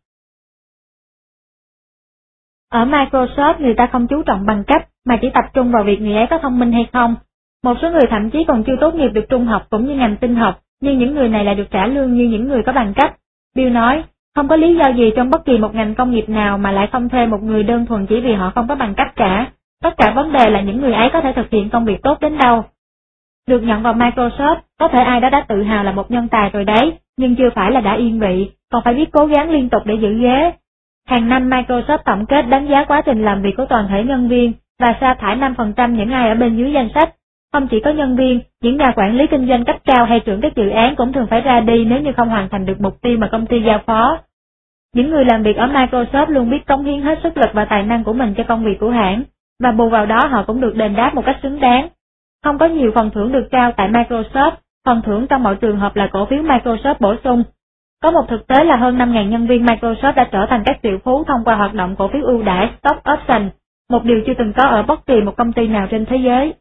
Ở Microsoft, người ta không chú trọng bằng cấp, mà chỉ tập trung vào việc người ấy có thông minh hay không. Một số người thậm chí còn chưa tốt nghiệp được trung học cũng như ngành tin học, nhưng những người này lại được trả lương như những người có bằng cấp. Bill nói, không có lý do gì trong bất kỳ một ngành công nghiệp nào mà lại không thuê một người đơn thuần chỉ vì họ không có bằng cấp cả. Tất cả vấn đề là những người ấy có thể thực hiện công việc tốt đến đâu. Được nhận vào Microsoft, có thể ai đó đã tự hào là một nhân tài rồi đấy, nhưng chưa phải là đã yên vị, còn phải biết cố gắng liên tục để giữ ghế. Hàng năm Microsoft tổng kết đánh giá quá trình làm việc của toàn thể nhân viên và sa thải năm phần trăm những ai ở bên dưới danh sách. Không chỉ có nhân viên, những nhà quản lý kinh doanh cấp cao hay trưởng các dự án cũng thường phải ra đi nếu như không hoàn thành được mục tiêu mà công ty giao phó. Những người làm việc ở Microsoft luôn biết cống hiến hết sức lực và tài năng của mình cho công việc của hãng, và bù vào đó họ cũng được đền đáp một cách xứng đáng. Không có nhiều phần thưởng được trao tại Microsoft, phần thưởng trong mọi trường hợp là cổ phiếu Microsoft bổ sung. Có một thực tế là hơn năm nghìn nhân viên Microsoft đã trở thành các triệu phú thông qua hoạt động cổ phiếu ưu đãi Stock Option, một điều chưa từng có ở bất kỳ một công ty nào trên thế giới.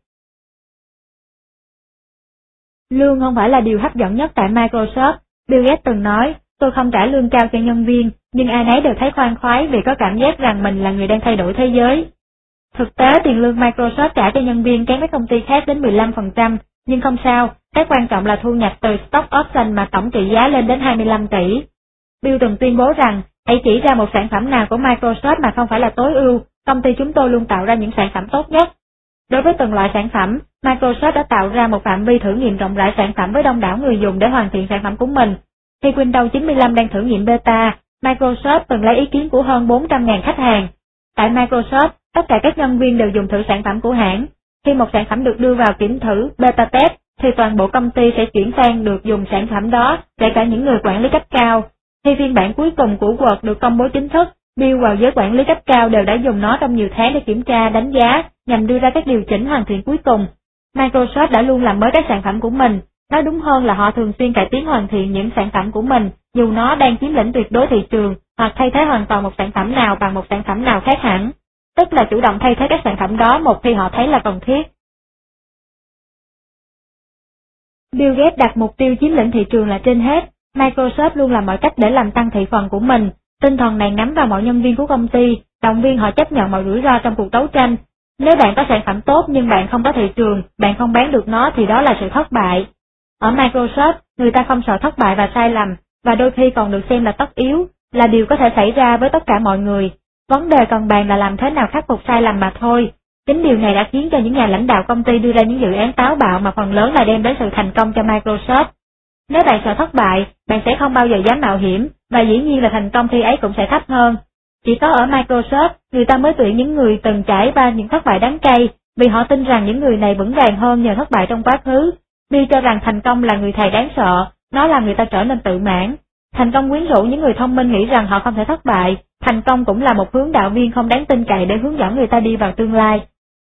Lương không phải là điều hấp dẫn nhất tại Microsoft. Bill Gates từng nói, tôi không trả lương cao cho nhân viên, nhưng ai nấy đều thấy khoan khoái vì có cảm giác rằng mình là người đang thay đổi thế giới. Thực tế tiền lương Microsoft trả cho nhân viên kém với công ty khác đến mười lăm phần trăm, nhưng không sao, cái quan trọng là thu nhập từ Stock Option mà tổng trị giá lên đến hai mươi lăm tỷ. Bill từng tuyên bố rằng, hãy chỉ ra một sản phẩm nào của Microsoft mà không phải là tối ưu, công ty chúng tôi luôn tạo ra những sản phẩm tốt nhất. Đối với từng loại sản phẩm, Microsoft đã tạo ra một phạm vi thử nghiệm rộng rãi sản phẩm với đông đảo người dùng để hoàn thiện sản phẩm của mình. Khi Windows chín mươi lăm đang thử nghiệm beta, Microsoft từng lấy ý kiến của hơn bốn trăm nghìn khách hàng. Tại Microsoft, tất cả các nhân viên đều dùng thử sản phẩm của hãng. Khi một sản phẩm được đưa vào kiểm thử beta test, thì toàn bộ công ty sẽ chuyển sang được dùng sản phẩm đó, kể cả những người quản lý cấp cao. Khi phiên bản cuối cùng của Word được công bố chính thức, Bill và giới quản lý cấp cao đều đã dùng nó trong nhiều tháng để kiểm tra, đánh giá, nhằm đưa ra các điều chỉnh hoàn thiện cuối cùng. Microsoft đã luôn làm mới các sản phẩm của mình, nói đúng hơn là họ thường xuyên cải tiến hoàn thiện những sản phẩm của mình, dù nó đang chiếm lĩnh tuyệt đối thị trường, hoặc thay thế hoàn toàn một sản phẩm nào bằng một sản phẩm nào khác hẳn, tức là chủ động thay thế các sản phẩm đó một khi họ thấy là cần thiết. Bill Gates đặt mục tiêu chiếm lĩnh thị trường là trên hết, Microsoft luôn làm mọi cách để làm tăng thị phần của mình. Tinh thần này ngắm vào mọi nhân viên của công ty, động viên họ chấp nhận mọi rủi ro trong cuộc đấu tranh. Nếu bạn có sản phẩm tốt nhưng bạn không có thị trường, bạn không bán được nó thì đó là sự thất bại. Ở Microsoft, người ta không sợ thất bại và sai lầm, và đôi khi còn được xem là tất yếu, là điều có thể xảy ra với tất cả mọi người. Vấn đề cần bàn là làm thế nào khắc phục sai lầm mà thôi. Chính điều này đã khiến cho những nhà lãnh đạo công ty đưa ra những dự án táo bạo mà phần lớn là đem đến sự thành công cho Microsoft. Nếu bạn sợ thất bại, bạn sẽ không bao giờ dám mạo hiểm, và dĩ nhiên là thành công khi ấy cũng sẽ thấp hơn. Chỉ có ở Microsoft, người ta mới tuyển những người từng trải qua những thất bại đắng cay, vì họ tin rằng những người này vững vàng hơn nhờ thất bại trong quá khứ. Bill cho rằng thành công là người thầy đáng sợ, nó làm người ta trở nên tự mãn. Thành công quyến rũ những người thông minh nghĩ rằng họ không thể thất bại, thành công cũng là một hướng đạo viên không đáng tin cậy để hướng dẫn người ta đi vào tương lai.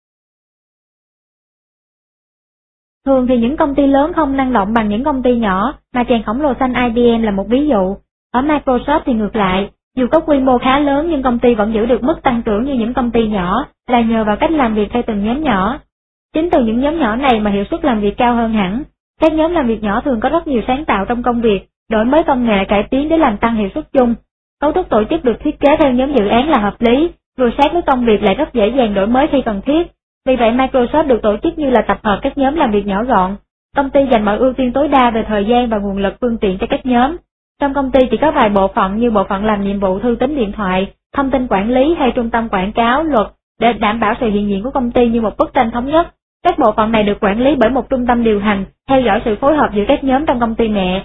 Thường thì những công ty lớn không năng động bằng những công ty nhỏ, mà chàng khổng lồ xanh I B M là một ví dụ. Ở Microsoft thì ngược lại, dù có quy mô khá lớn nhưng công ty vẫn giữ được mức tăng trưởng như những công ty nhỏ, là nhờ vào cách làm việc theo từng nhóm nhỏ. Chính từ những nhóm nhỏ này mà hiệu suất làm việc cao hơn hẳn. Các nhóm làm việc nhỏ thường có rất nhiều sáng tạo trong công việc, đổi mới công nghệ cải tiến để làm tăng hiệu suất chung. Cấu trúc tổ chức được thiết kế theo nhóm dự án là hợp lý, vừa sát với công việc lại rất dễ dàng đổi mới khi cần thiết. Vì vậy Microsoft được tổ chức như là tập hợp các nhóm làm việc nhỏ gọn. Công ty dành mọi ưu tiên tối đa về thời gian và nguồn lực phương tiện cho các nhóm. Trong công ty chỉ có vài bộ phận như bộ phận làm nhiệm vụ thư tín điện thoại, thông tin quản lý hay trung tâm quảng cáo, luật, để đảm bảo sự hiện diện của công ty như một bức tranh thống nhất. Các bộ phận này được quản lý bởi một trung tâm điều hành, theo dõi sự phối hợp giữa các nhóm trong công ty mẹ.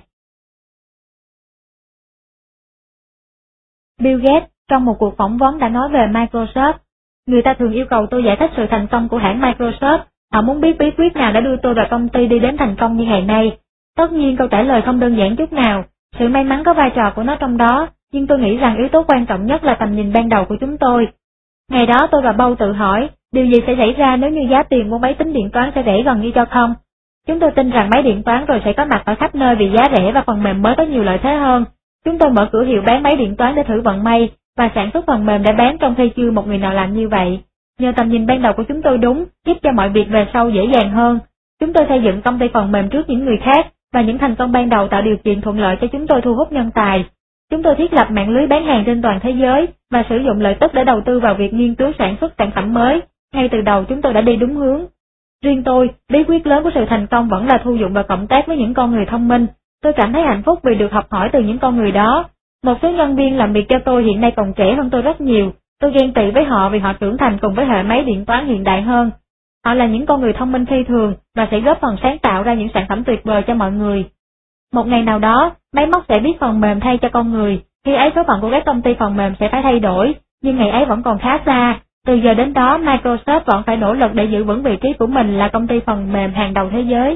Bill Gates trong một cuộc phỏng vấn đã nói về Microsoft: người ta thường yêu cầu tôi giải thích sự thành công của hãng Microsoft, họ muốn biết bí quyết nào đã đưa tôi và công ty đi đến thành công như ngày nay. Tất nhiên câu trả lời không đơn giản chút nào, sự may mắn có vai trò của nó trong đó, nhưng tôi nghĩ rằng yếu tố quan trọng nhất là tầm nhìn ban đầu của chúng tôi. Ngày đó tôi và Paul tự hỏi, điều gì sẽ xảy ra nếu như giá tiền của máy tính điện toán sẽ rẻ gần như cho không? Chúng tôi tin rằng máy điện toán rồi sẽ có mặt ở khắp nơi vì giá rẻ và phần mềm mới có nhiều lợi thế hơn. Chúng tôi mở cửa hiệu bán máy điện toán để thử vận may, và sản xuất phần mềm để bán trong khi chưa một người nào làm như vậy. Nhờ tầm nhìn ban đầu của chúng tôi đúng, giúp cho mọi việc về sau dễ dàng hơn. Chúng tôi xây dựng công ty phần mềm trước những người khác, và những thành công ban đầu tạo điều kiện thuận lợi cho chúng tôi thu hút nhân tài. Chúng tôi thiết lập mạng lưới bán hàng trên toàn thế giới, và sử dụng lợi tức để đầu tư vào việc nghiên cứu sản xuất sản phẩm mới. Ngay từ đầu chúng tôi đã đi đúng hướng. Riêng tôi, bí quyết lớn của sự thành công vẫn là thu dụng và cộng tác với những con người thông minh. Tôi cảm thấy hạnh phúc vì được học hỏi từ những con người đó. Một số nhân viên làm việc cho tôi hiện nay còn trẻ hơn tôi rất nhiều. Tôi ghen tị với họ vì họ trưởng thành cùng với hệ máy điện toán hiện đại hơn. Họ là những con người thông minh phi thường và sẽ góp phần sáng tạo ra những sản phẩm tuyệt vời cho mọi người. Một ngày nào đó, máy móc sẽ biết phần mềm thay cho con người, khi ấy số phận của các công ty phần mềm sẽ phải thay đổi, nhưng ngày ấy vẫn còn khá xa. Từ giờ đến đó, Microsoft vẫn phải nỗ lực để giữ vững vị trí của mình là công ty phần mềm hàng đầu thế giới.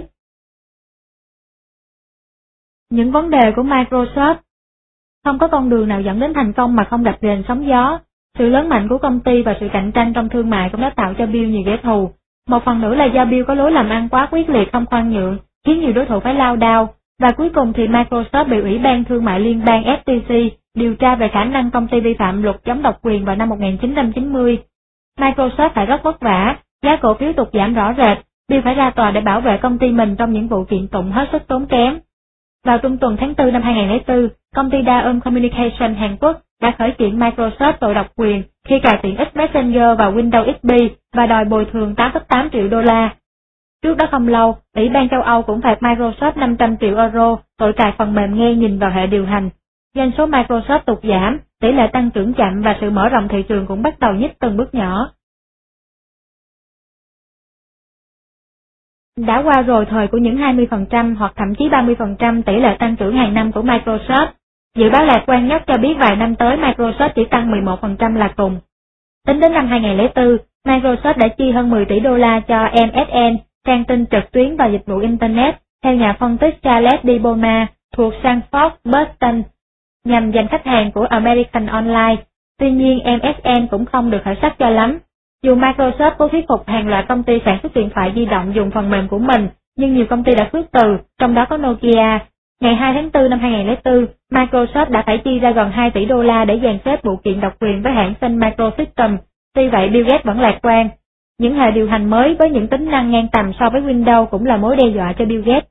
Những vấn đề của Microsoft. Không có con đường nào dẫn đến thành công mà không gặp rền sóng gió. Sự lớn mạnh của công ty và sự cạnh tranh trong thương mại cũng đã tạo cho Bill nhiều kẻ thù. Một phần nữa là do Bill có lối làm ăn quá quyết liệt không khoan nhượng, khiến nhiều đối thủ phải lao đao. Và cuối cùng thì Microsoft bị Ủy ban Thương mại Liên bang F T C điều tra về khả năng công ty vi phạm luật chống độc quyền vào năm một nghìn chín trăm chín mươi. Microsoft phải rất vất vả, giá cổ phiếu tụt giảm rõ rệt, Bill phải ra tòa để bảo vệ công ty mình trong những vụ kiện tụng hết sức tốn kém. Vào trung tuần tháng tư năm hai nghìn không trăm lẻ bốn, công ty Daum Communication Hàn Quốc đã khởi kiện Microsoft tội độc quyền khi cài tiện ích Messenger vào Windows ích pê và đòi bồi thường tám phẩy tám triệu đô la. Trước đó không lâu, Ủy ban châu Âu cũng phạt Microsoft năm trăm triệu euro tội cài phần mềm nghe nhìn vào hệ điều hành. Doanh số Microsoft tụt giảm, tỷ lệ tăng trưởng chậm và sự mở rộng thị trường cũng bắt đầu nhích từng bước nhỏ. Đã qua rồi thời của những hai mươi phần trăm hoặc thậm chí ba mươi phần trăm tỷ lệ tăng trưởng hàng năm của Microsoft. Dự báo lạc quan nhất cho biết vài năm tới Microsoft chỉ tăng mười một phần trăm là cùng. Tính đến năm hai nghìn không trăm lẻ bốn, Microsoft đã chi hơn mười tỷ đô la cho M S N, trang tin trực tuyến và dịch vụ Internet, theo nhà phân tích Charles DiBona thuộc Sanford Boston, nhằm giành khách hàng của American Online. Tuy nhiên M S N cũng không được khởi sắc cho lắm. Dù Microsoft cố thuyết phục hàng loạt công ty sản xuất điện thoại di động dùng phần mềm của mình, nhưng nhiều công ty đã khước từ, trong đó có Nokia. Ngày hai tháng tư năm hai nghìn không trăm lẻ bốn, Microsoft đã phải chi ra gần hai tỷ đô la để dàn xếp vụ kiện độc quyền với hãng Sun Microsystems. Tuy vậy Bill Gates vẫn lạc quan. Những hệ điều hành mới với những tính năng ngang tầm so với Windows cũng là mối đe dọa cho Bill Gates.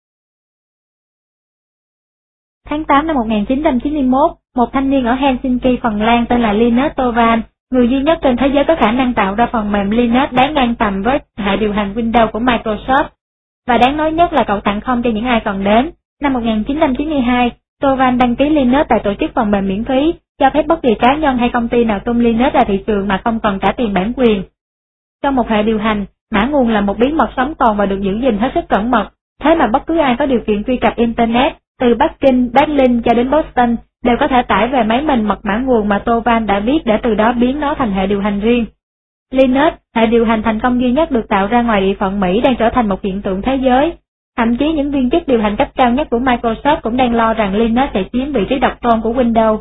Tháng tám năm một nghìn chín trăm chín mươi mốt, một thanh niên ở Helsinki, Phần Lan tên là Linus Torvalds, người duy nhất trên thế giới có khả năng tạo ra phần mềm Linux đáng ngang tầm với hệ điều hành Windows của Microsoft. Và đáng nói nhất là cậu tặng không cho những ai cần đến. Năm một nghìn chín trăm chín mươi hai, Torvalds đăng ký Linux tại tổ chức phần mềm miễn phí, cho phép bất kỳ cá nhân hay công ty nào tung Linux ra thị trường mà không cần trả tiền bản quyền. Trong một hệ điều hành, mã nguồn là một bí mật sống còn và được giữ gìn hết sức cẩn mật, thế mà bất cứ ai có điều kiện truy cập Internet, từ Bắc Kinh, Berlin cho đến Boston, đều có thể tải về máy mình mật mã nguồn mà Torvald đã viết để từ đó biến nó thành hệ điều hành riêng. Linux, hệ điều hành thành công duy nhất được tạo ra ngoài địa phận Mỹ, đang trở thành một hiện tượng thế giới. Thậm chí những viên chức điều hành cấp cao nhất của Microsoft cũng đang lo rằng Linux sẽ chiếm vị trí độc tôn của Windows.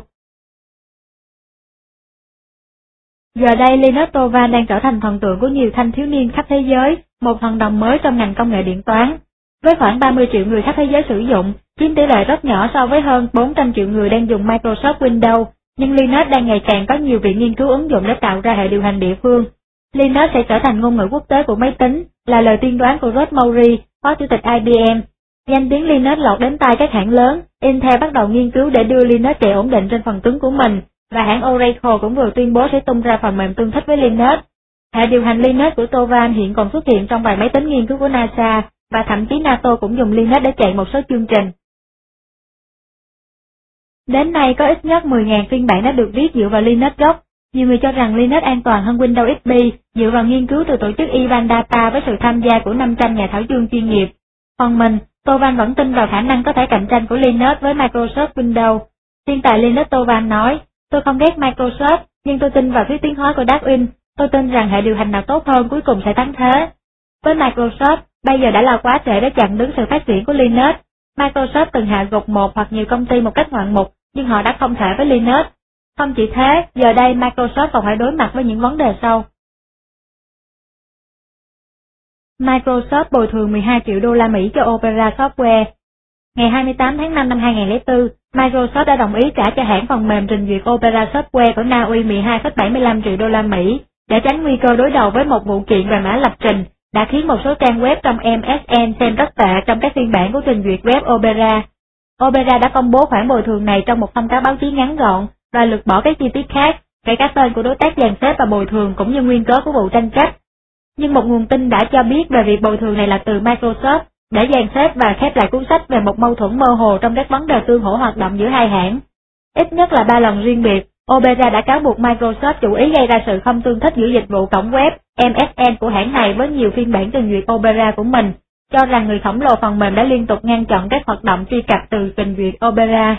Giờ đây Linus Torvalds đang trở thành thần tượng của nhiều thanh thiếu niên khắp thế giới, một thần đồng mới trong ngành công nghệ điện toán. Với khoảng ba mươi triệu người khắp thế giới sử dụng, chiếm tỷ lệ rất nhỏ so với hơn bốn trăm triệu người đang dùng Microsoft Windows, nhưng Linux đang ngày càng có nhiều viện nghiên cứu ứng dụng để tạo ra hệ điều hành địa phương. Linux sẽ trở thành ngôn ngữ quốc tế của máy tính, là lời tiên đoán của Rod Murray, phó chủ tịch I B M. Danh tiếng Linux lọt đến tai các hãng lớn, Intel bắt đầu nghiên cứu để đưa Linux chạy ổn định trên phần cứng của mình, và hãng Oracle cũng vừa tuyên bố sẽ tung ra phần mềm tương thích với Linux. Hệ điều hành Linux của Torvalds hiện còn xuất hiện trong vài máy tính nghiên cứu của NASA, và thậm chí NATO cũng dùng Linux để chạy một số chương trình. Đến nay có ít nhất mười nghìn phiên bản đã được viết dựa vào Linux gốc. Nhiều người cho rằng Linux an toàn hơn Windows ích pê dựa vào nghiên cứu từ tổ chức Ivan Data với sự tham gia của năm trăm nhà thảo chương chuyên nghiệp. Còn mình, Torvalds vẫn tin vào khả năng có thể cạnh tranh của Linux với Microsoft Windows. Thiên tài Linux Torvalds nói, tôi không ghét Microsoft, nhưng tôi tin vào thuyết tiến hóa của Darwin, tôi tin rằng hệ điều hành nào tốt hơn cuối cùng sẽ thắng thế. Với Microsoft, bây giờ đã là quá trễ để chặn đứng sự phát triển của Linux. Microsoft từng hạ gục một hoặc nhiều công ty một cách ngoạn mục, nhưng họ đã không thể với Linux. Không chỉ thế, giờ đây Microsoft còn phải đối mặt với những vấn đề sau. Microsoft bồi thường mười hai triệu đô la Mỹ cho Opera Software. Ngày hai mươi tám tháng năm năm hai nghìn không trăm lẻ bốn, Microsoft đã đồng ý trả cho hãng phần mềm trình duyệt Opera Software của Na Uy mười hai phẩy bảy mươi lăm triệu đô la Mỹ để tránh nguy cơ đối đầu với một vụ kiện về mã lập trình đã khiến một số trang web trong em ét en xem rất tệ trong các phiên bản của trình duyệt web Opera. Opera đã công bố khoản bồi thường này trong một thông cáo báo chí ngắn gọn và lược bỏ các chi tiết khác, kể cả tên của đối tác dàn xếp và bồi thường cũng như nguyên cớ của vụ tranh chấp. Nhưng một nguồn tin đã cho biết về việc bồi thường này là từ Microsoft để dàn xếp và khép lại cuốn sách về một mâu thuẫn mơ hồ trong các vấn đề tương hỗ hoạt động giữa hai hãng. Ít nhất là ba lần riêng biệt, Opera đã cáo buộc Microsoft chủ ý gây ra sự không tương thích giữa dịch vụ cổng web em ét en của hãng này với nhiều phiên bản trình duyệt Opera của mình, cho rằng người khổng lồ phần mềm đã liên tục ngăn chặn các hoạt động truy cập từ trình duyệt Opera.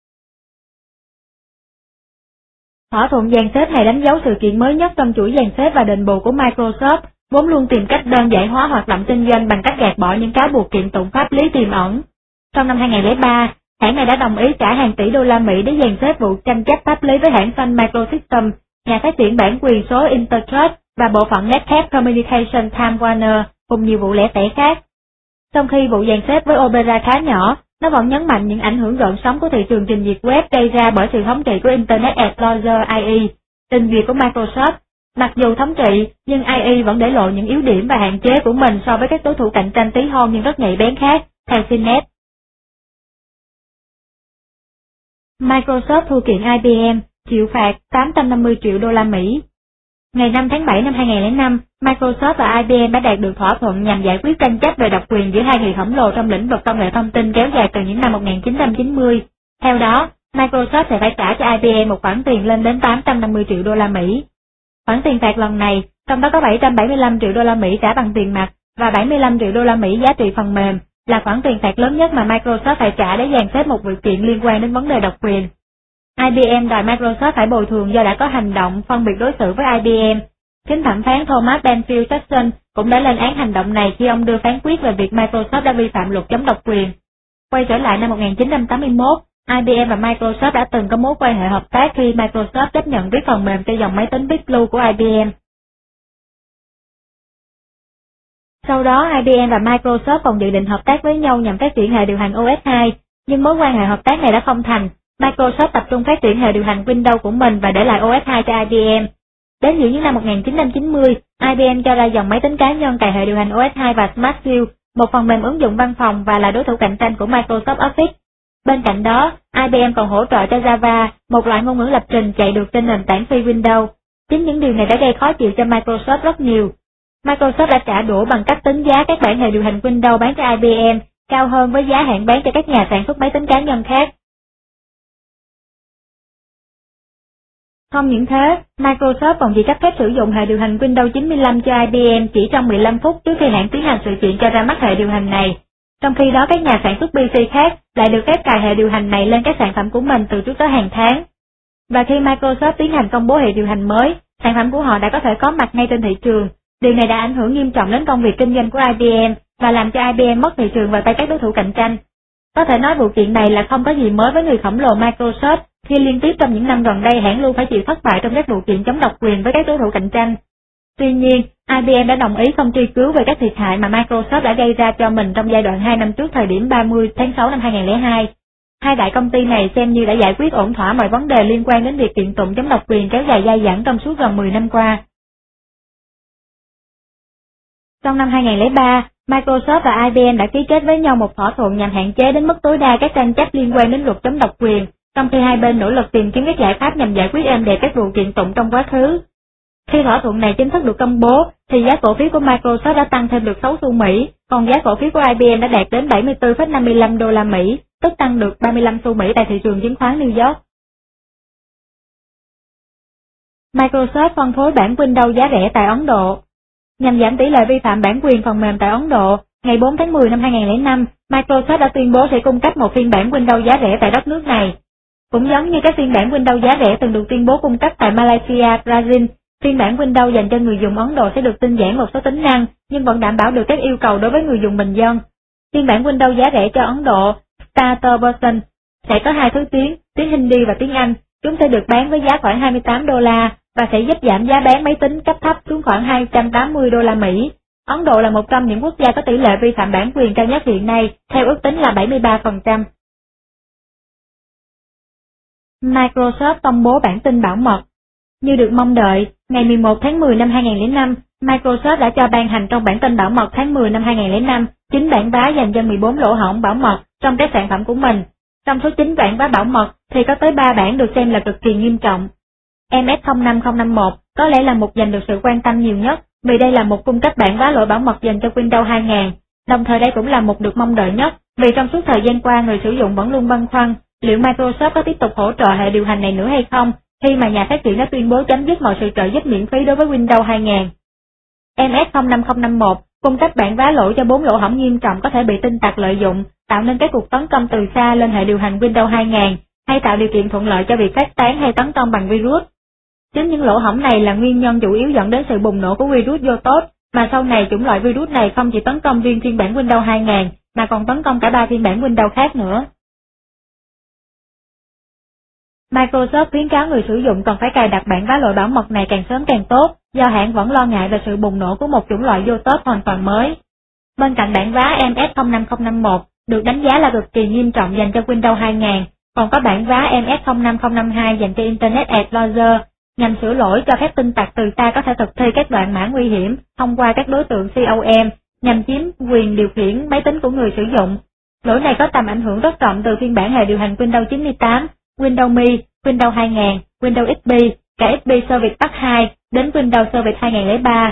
Thỏa thuận dàn xếp này đánh dấu sự kiện mới nhất trong chuỗi dàn xếp và đền bù của Microsoft, vốn luôn tìm cách đơn giản hóa hoạt động kinh doanh bằng cách gạt bỏ những cáo buộc kiện tụng pháp lý tiềm ẩn. Trong năm hai nghìn không trăm lẻ ba, hãng này đã đồng ý trả hàng tỷ đô la Mỹ để dàn xếp vụ tranh chấp pháp lý với hãng Sun Microsystems, nhà phát triển bản quyền số Intertrust và bộ phận Netcap Communications Time Warner, cùng nhiều vụ lẻ tẻ khác. Trong khi vụ dàn xếp với Opera khá nhỏ, nó vẫn nhấn mạnh những ảnh hưởng gợn sóng của thị trường trình duyệt web gây ra bởi sự thống trị của Internet Explorer i e, trình duyệt của Microsoft. Mặc dù thống trị, nhưng i e vẫn để lộ những yếu điểm và hạn chế của mình so với các đối thủ cạnh tranh tí hon nhưng rất nhạy bén khác, theo xê net. Microsoft thua kiện i bê em, chịu phạt tám trăm năm mươi triệu đô la Mỹ. Ngày năm tháng bảy năm hai nghìn không trăm lẻ năm, Microsoft và i bê em đã đạt được thỏa thuận nhằm giải quyết tranh chấp về độc quyền giữa hai người khổng lồ trong lĩnh vực công nghệ thông tin kéo dài từ những năm một nghìn chín trăm chín mươi. Theo đó, Microsoft sẽ phải trả cho i bê em một khoản tiền lên đến tám trăm năm mươi triệu đô la Mỹ. Khoản tiền phạt lần này, trong đó có bảy trăm bảy mươi lăm triệu đô la Mỹ trả bằng tiền mặt và bảy mươi lăm triệu đô la Mỹ giá trị phần mềm, là khoản tiền phạt lớn nhất mà Microsoft phải trả để dàn xếp một vụ kiện liên quan đến vấn đề độc quyền. i bê em đòi Microsoft phải bồi thường do đã có hành động phân biệt đối xử với i bê em. Chính thẩm phán Thomas Benfield Jackson cũng đã lên án hành động này khi ông đưa phán quyết về việc Microsoft đã vi phạm luật chống độc quyền. Quay trở lại năm một nghìn chín trăm tám mươi mốt, i bê em và Microsoft đã từng có mối quan hệ hợp tác khi Microsoft chấp nhận viết phần mềm cho dòng máy tính Big Blue của i bê em. Sau đó, i bê em và Microsoft còn dự định hợp tác với nhau nhằm phát triển hệ điều hành o ét hai, nhưng mối quan hệ hợp tác này đã không thành. Microsoft tập trung phát triển hệ điều hành Windows của mình và để lại o ét hai cho i bê em. Đến giữa những năm một nghìn chín trăm chín mươi, i bê em cho ra dòng máy tính cá nhân cài hệ điều hành o ét hai và SmartView, một phần mềm ứng dụng văn phòng và là đối thủ cạnh tranh của Microsoft Office. Bên cạnh đó, i bê em còn hỗ trợ cho Java, một loại ngôn ngữ lập trình chạy được trên nền tảng phi Windows. Chính những điều này đã gây khó chịu cho Microsoft rất nhiều. Microsoft đã trả đũa bằng cách tính giá các bản hệ điều hành Windows bán cho i bê em cao hơn với giá hãng bán cho các nhà sản xuất máy tính cá nhân khác. Không những thế, Microsoft còn chỉ cấp phép sử dụng hệ điều hành Windows chín mươi lăm cho i bê em chỉ trong mười lăm phút trước khi hãng tiến hành sự kiện cho ra mắt hệ điều hành này. Trong khi đó các nhà sản xuất pê xê khác lại được phép cài hệ điều hành này lên các sản phẩm của mình từ trước tới hàng tháng. Và khi Microsoft tiến hành công bố hệ điều hành mới, sản phẩm của họ đã có thể có mặt ngay trên thị trường. Điều này đã ảnh hưởng nghiêm trọng đến công việc kinh doanh của i bê em và làm cho i bê em mất thị trường vào tay các đối thủ cạnh tranh. Có thể nói vụ kiện này là không có gì mới với người khổng lồ Microsoft khi liên tiếp trong những năm gần đây hãng luôn phải chịu thất bại trong các vụ kiện chống độc quyền với các đối thủ cạnh tranh. Tuy nhiên, i bê em đã đồng ý không truy cứu về các thiệt hại mà Microsoft đã gây ra cho mình trong giai đoạn hai năm trước thời điểm ba mươi tháng sáu năm hai nghìn không trăm lẻ hai. Hai đại công ty này xem như đã giải quyết ổn thỏa mọi vấn đề liên quan đến việc kiện tụng chống độc quyền kéo dài dai dẳng trong suốt gần mười năm qua. Trong năm hai nghìn không trăm lẻ ba, Microsoft và i bê em đã ký kết với nhau một thỏa thuận nhằm hạn chế đến mức tối đa các tranh chấp liên quan đến luật chống độc quyền, trong khi hai bên nỗ lực tìm kiếm các giải pháp nhằm giải quyết êm đẹp các vụ kiện tụng trong quá khứ. Khi thỏa thuận này chính thức được công bố, thì giá cổ phiếu của Microsoft đã tăng thêm được sáu xu Mỹ, còn giá cổ phiếu của i bê em đã đạt đến bảy mươi tư phẩy năm mươi lăm đô la Mỹ, tức tăng được ba mươi lăm xu Mỹ tại thị trường chứng khoán New York. Microsoft phân phối bản Windows giá rẻ tại Ấn Độ. Nhằm giảm tỷ lệ vi phạm bản quyền phần mềm tại Ấn Độ, ngày bốn tháng mười năm hai nghìn không trăm lẻ năm, Microsoft đã tuyên bố sẽ cung cấp một phiên bản Windows giá rẻ tại đất nước này. Cũng giống như các phiên bản Windows giá rẻ từng được tuyên bố cung cấp tại Malaysia, Brazil, phiên bản Windows dành cho người dùng Ấn Độ sẽ được tinh giản một số tính năng, nhưng vẫn đảm bảo được các yêu cầu đối với người dùng bình dân. Phiên bản Windows giá rẻ cho Ấn Độ, Starter Version, sẽ có hai thứ tiếng, tiếng Hindi và tiếng Anh. Chúng sẽ được bán với giá khoảng hai mươi tám đô la và sẽ giúp giảm giá bán máy tính cấp thấp xuống khoảng hai trăm tám mươi đô la Mỹ. Ấn Độ là một trong những quốc gia có tỷ lệ vi phạm bản quyền cao nhất hiện nay, theo ước tính là bảy mươi ba phần trăm. Microsoft công bố bản tin bảo mật. Như được mong đợi, ngày mười một tháng mười năm hai nghìn không trăm lẻ năm, Microsoft đã cho ban hành trong bản tin bảo mật tháng mười năm hai nghìn không trăm lẻ năm chín bản vá dành cho mười bốn lỗ hổng bảo mật trong các sản phẩm của mình. Trong số chín bản vá bảo mật thì có tới ba bản được xem là cực kỳ nghiêm trọng. em ét không năm không năm một có lẽ là một giành được sự quan tâm nhiều nhất vì đây là một cung cấp bản vá lỗi bảo mật dành cho Windows hai nghìn. Đồng thời đây cũng là một được mong đợi nhất vì trong suốt thời gian qua người sử dụng vẫn luôn băn khoăn liệu Microsoft có tiếp tục hỗ trợ hệ điều hành này nữa hay không khi mà nhà phát triển đã tuyên bố chấm dứt mọi sự trợ giúp miễn phí đối với Windows hai nghìn. em ét không năm không năm một cung cấp bản vá lỗi cho bốn lỗ hổng nghiêm trọng có thể bị tin tặc lợi dụng, tạo nên các cuộc tấn công từ xa lên hệ điều hành Windows hai nghìn, hay tạo điều kiện thuận lợi cho việc phát tán hay tấn công bằng virus. Chính những lỗ hổng này là nguyên nhân chủ yếu dẫn đến sự bùng nổ của virus vô tốt, mà sau này chủng loại virus này không chỉ tấn công riêng phiên bản Windows hai nghìn, mà còn tấn công cả ba phiên bản Windows khác nữa. Microsoft khuyến cáo người sử dụng cần phải cài đặt bản vá lỗi bảo mật này càng sớm càng tốt, do hãng vẫn lo ngại về sự bùng nổ của một chủng loại vô tốt hoàn toàn mới. Bên cạnh bản vá em ét không năm không năm một được đánh giá là cực kỳ nghiêm trọng dành cho Windows hai nghìn, còn có bản vá em ét không năm không năm hai dành cho Internet Explorer, nhằm sửa lỗi cho phép tin tặc từ xa có thể thực thi các đoạn mã nguy hiểm thông qua các đối tượng COM nhằm chiếm quyền điều khiển máy tính của người sử dụng. Lỗi này có tầm ảnh hưởng rất rộng từ phiên bản hệ điều hành Windows chín mươi tám, Windows Me, Windows hai nghìn, Windows ích pê, cả ích pê Service Pack hai đến Windows Service hai nghìn không trăm lẻ ba.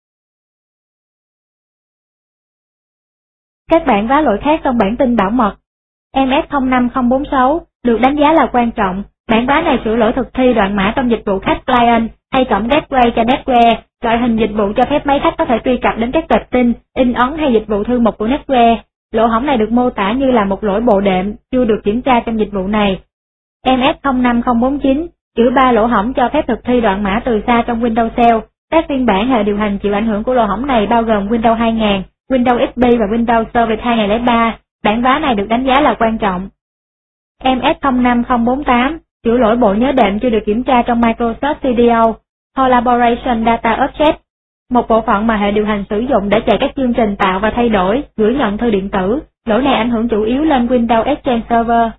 Các bản vá lỗi khác trong bản tin bảo mật. em ét không năm không bốn sáu được đánh giá là quan trọng. Bản vá này sửa lỗi thực thi đoạn mã trong dịch vụ khách client hay cổng gateway cho netware, loại hình dịch vụ cho phép máy khách có thể truy cập đến các tệp tin, in ấn hay dịch vụ thư mục của netware. Lỗ hổng này được mô tả như là một lỗi bộ đệm chưa được kiểm tra trong dịch vụ này. em ét không năm không bốn chín chữa ba lỗ hổng cho phép thực thi đoạn mã từ xa trong Windows Shell. Các phiên bản hệ điều hành chịu ảnh hưởng của lỗ hổng này bao gồm Windows hai nghìn, Windows ích pê và Windows Service hai nghìn không trăm lẻ ba. Bản vá này được đánh giá là quan trọng. em ét không năm không bốn tám chữa lỗi bộ nhớ đệm chưa được kiểm tra trong Microsoft xê đê ô, Collaboration Data Object, một bộ phận mà hệ điều hành sử dụng để chạy các chương trình tạo và thay đổi, gửi nhận thư điện tử. Lỗi này ảnh hưởng chủ yếu lên Windows Exchange Server.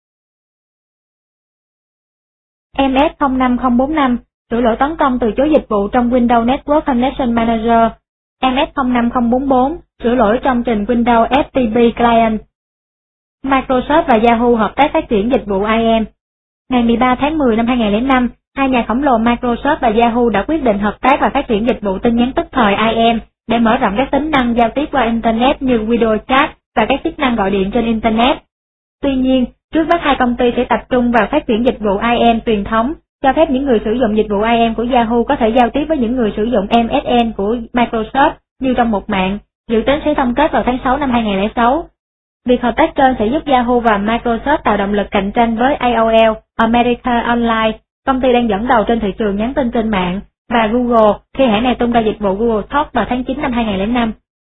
em ét không năm không bốn năm sửa lỗi tấn công từ chối dịch vụ trong Windows Network Connection Manager. em ét không năm không bốn bốn sửa lỗi trong trình Windows ép tê pê Client. Microsoft và Yahoo hợp tác phát triển dịch vụ i em. Ngày mười ba tháng mười năm hai nghìn không trăm lẻ năm, hai nhà khổng lồ Microsoft và Yahoo đã quyết định hợp tác và phát triển dịch vụ tin nhắn tức thời i em để mở rộng các tính năng giao tiếp qua Internet như video chat và các chức năng gọi điện trên Internet. Tuy nhiên, trước mắt hai công ty sẽ tập trung vào phát triển dịch vụ i em truyền thống, cho phép những người sử dụng dịch vụ i em của Yahoo có thể giao tiếp với những người sử dụng em ét en của Microsoft như trong một mạng, dự tính sẽ thông kết vào tháng sáu năm hai nghìn lẻ sáu. Việc hợp tác trên sẽ giúp Yahoo và Microsoft tạo động lực cạnh tranh với A O L, America Online, công ty đang dẫn đầu trên thị trường nhắn tin trên mạng, và Google khi hãng này tung ra dịch vụ Google Talk vào tháng chín năm hai nghìn lẻ năm.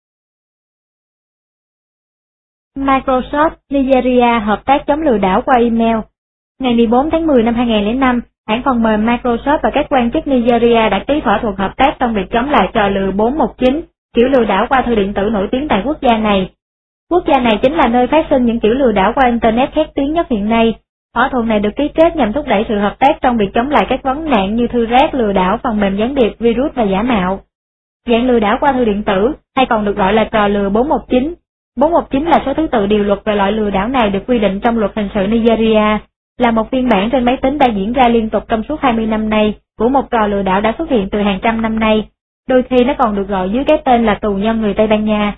Microsoft Nigeria hợp tác chống lừa đảo qua email. Ngày mười bốn tháng mười năm hai nghìn lẻ năm, hãng phần mềm Microsoft và các quan chức Nigeria đã ký thỏa thuận hợp tác trong việc chống lại trò lừa bốn một chín, kiểu lừa đảo qua thư điện tử nổi tiếng tại quốc gia này. Quốc gia này chính là nơi phát sinh những kiểu lừa đảo qua Internet khét tiếng nhất hiện nay. Thỏa thuận này được ký kết nhằm thúc đẩy sự hợp tác trong việc chống lại các vấn nạn như thư rác, lừa đảo, phần mềm gián điệp, virus và giả mạo. Dạng lừa đảo qua thư điện tử, hay còn được gọi là trò lừa bốn một chín. bốn một chín là số thứ tự điều luật về loại lừa đảo này được quy định trong luật hình sự Nigeria, là một phiên bản trên máy tính đã diễn ra liên tục trong suốt hai mươi năm nay của một trò lừa đảo đã xuất hiện từ hàng trăm năm nay. Đôi khi nó còn được gọi dưới cái tên là tù nhân người Tây Ban Nha.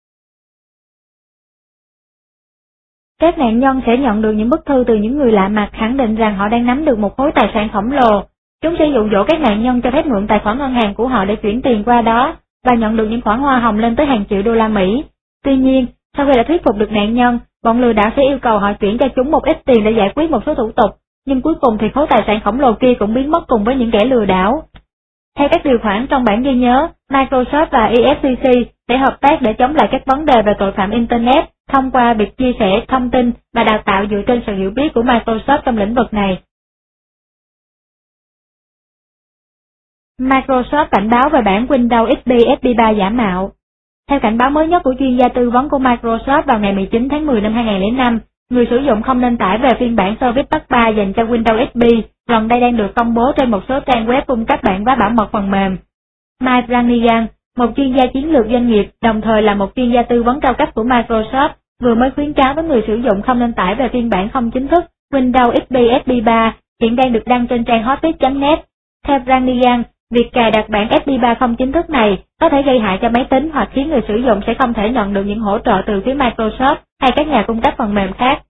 Các nạn nhân sẽ nhận được những bức thư từ những người lạ mặt khẳng định rằng họ đang nắm được một khối tài sản khổng lồ. Chúng sẽ dụ dỗ các nạn nhân cho phép mượn tài khoản ngân hàng của họ để chuyển tiền qua đó, và nhận được những khoản hoa hồng lên tới hàng triệu đô la Mỹ. Tuy nhiên, sau khi đã thuyết phục được nạn nhân, bọn lừa đảo sẽ yêu cầu họ chuyển cho chúng một ít tiền để giải quyết một số thủ tục, nhưng cuối cùng thì khối tài sản khổng lồ kia cũng biến mất cùng với những kẻ lừa đảo. Theo các điều khoản trong bản ghi nhớ, Microsoft và E F C C sẽ hợp tác để chống lại các vấn đề về tội phạm Internet thông qua việc chia sẻ thông tin và đào tạo dựa trên sự hiểu biết của Microsoft trong lĩnh vực này. Microsoft cảnh báo về bản Windows ích pê ét pê ba giả mạo. Theo cảnh báo mới nhất của chuyên gia tư vấn của Microsoft vào ngày mười chín tháng mười năm hai nghìn lẻ năm, người sử dụng không nên tải về phiên bản Service Pack ba dành cho Windows ích pê, gần đây đang được công bố trên một số trang web cung cấp bản vá bảo mật phần mềm. Mike Branigan, một chuyên gia chiến lược doanh nghiệp, đồng thời là một chuyên gia tư vấn cao cấp của Microsoft, vừa mới khuyến cáo với người sử dụng không nên tải về phiên bản không chính thức Windows ích pê ét pê ba, hiện đang được đăng trên trang hotfix chấm net. Theo Branigan, việc cài đặt bản ép pê ba không chính thức này có thể gây hại cho máy tính hoặc khiến người sử dụng sẽ không thể nhận được những hỗ trợ từ phía Microsoft hay các nhà cung cấp phần mềm khác.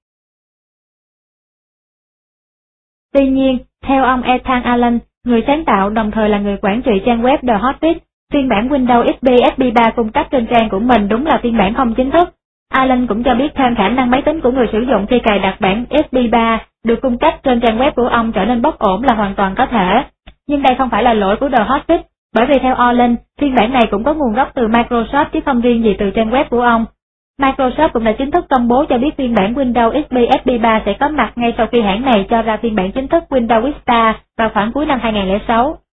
Tuy nhiên, theo ông Ethan Allen, người sáng tạo đồng thời là người quản trị trang web The Hotfix, phiên bản Windows ích pê ét pê ba cung cấp trên trang của mình đúng là phiên bản không chính thức. Allen cũng cho biết thêm khả năng máy tính của người sử dụng khi cài đặt bản ép pê ba được cung cấp trên trang web của ông trở nên bất ổn là hoàn toàn có thể. Nhưng đây không phải là lỗi của The Hotfix, bởi vì theo Allen, phiên bản này cũng có nguồn gốc từ Microsoft chứ không riêng gì từ trang web của ông. Microsoft cũng đã chính thức công bố cho biết phiên bản Windows ích pê ét pê ba sẽ có mặt ngay sau khi hãng này cho ra phiên bản chính thức Windows Vista vào khoảng cuối năm hai nghìn lẻ sáu.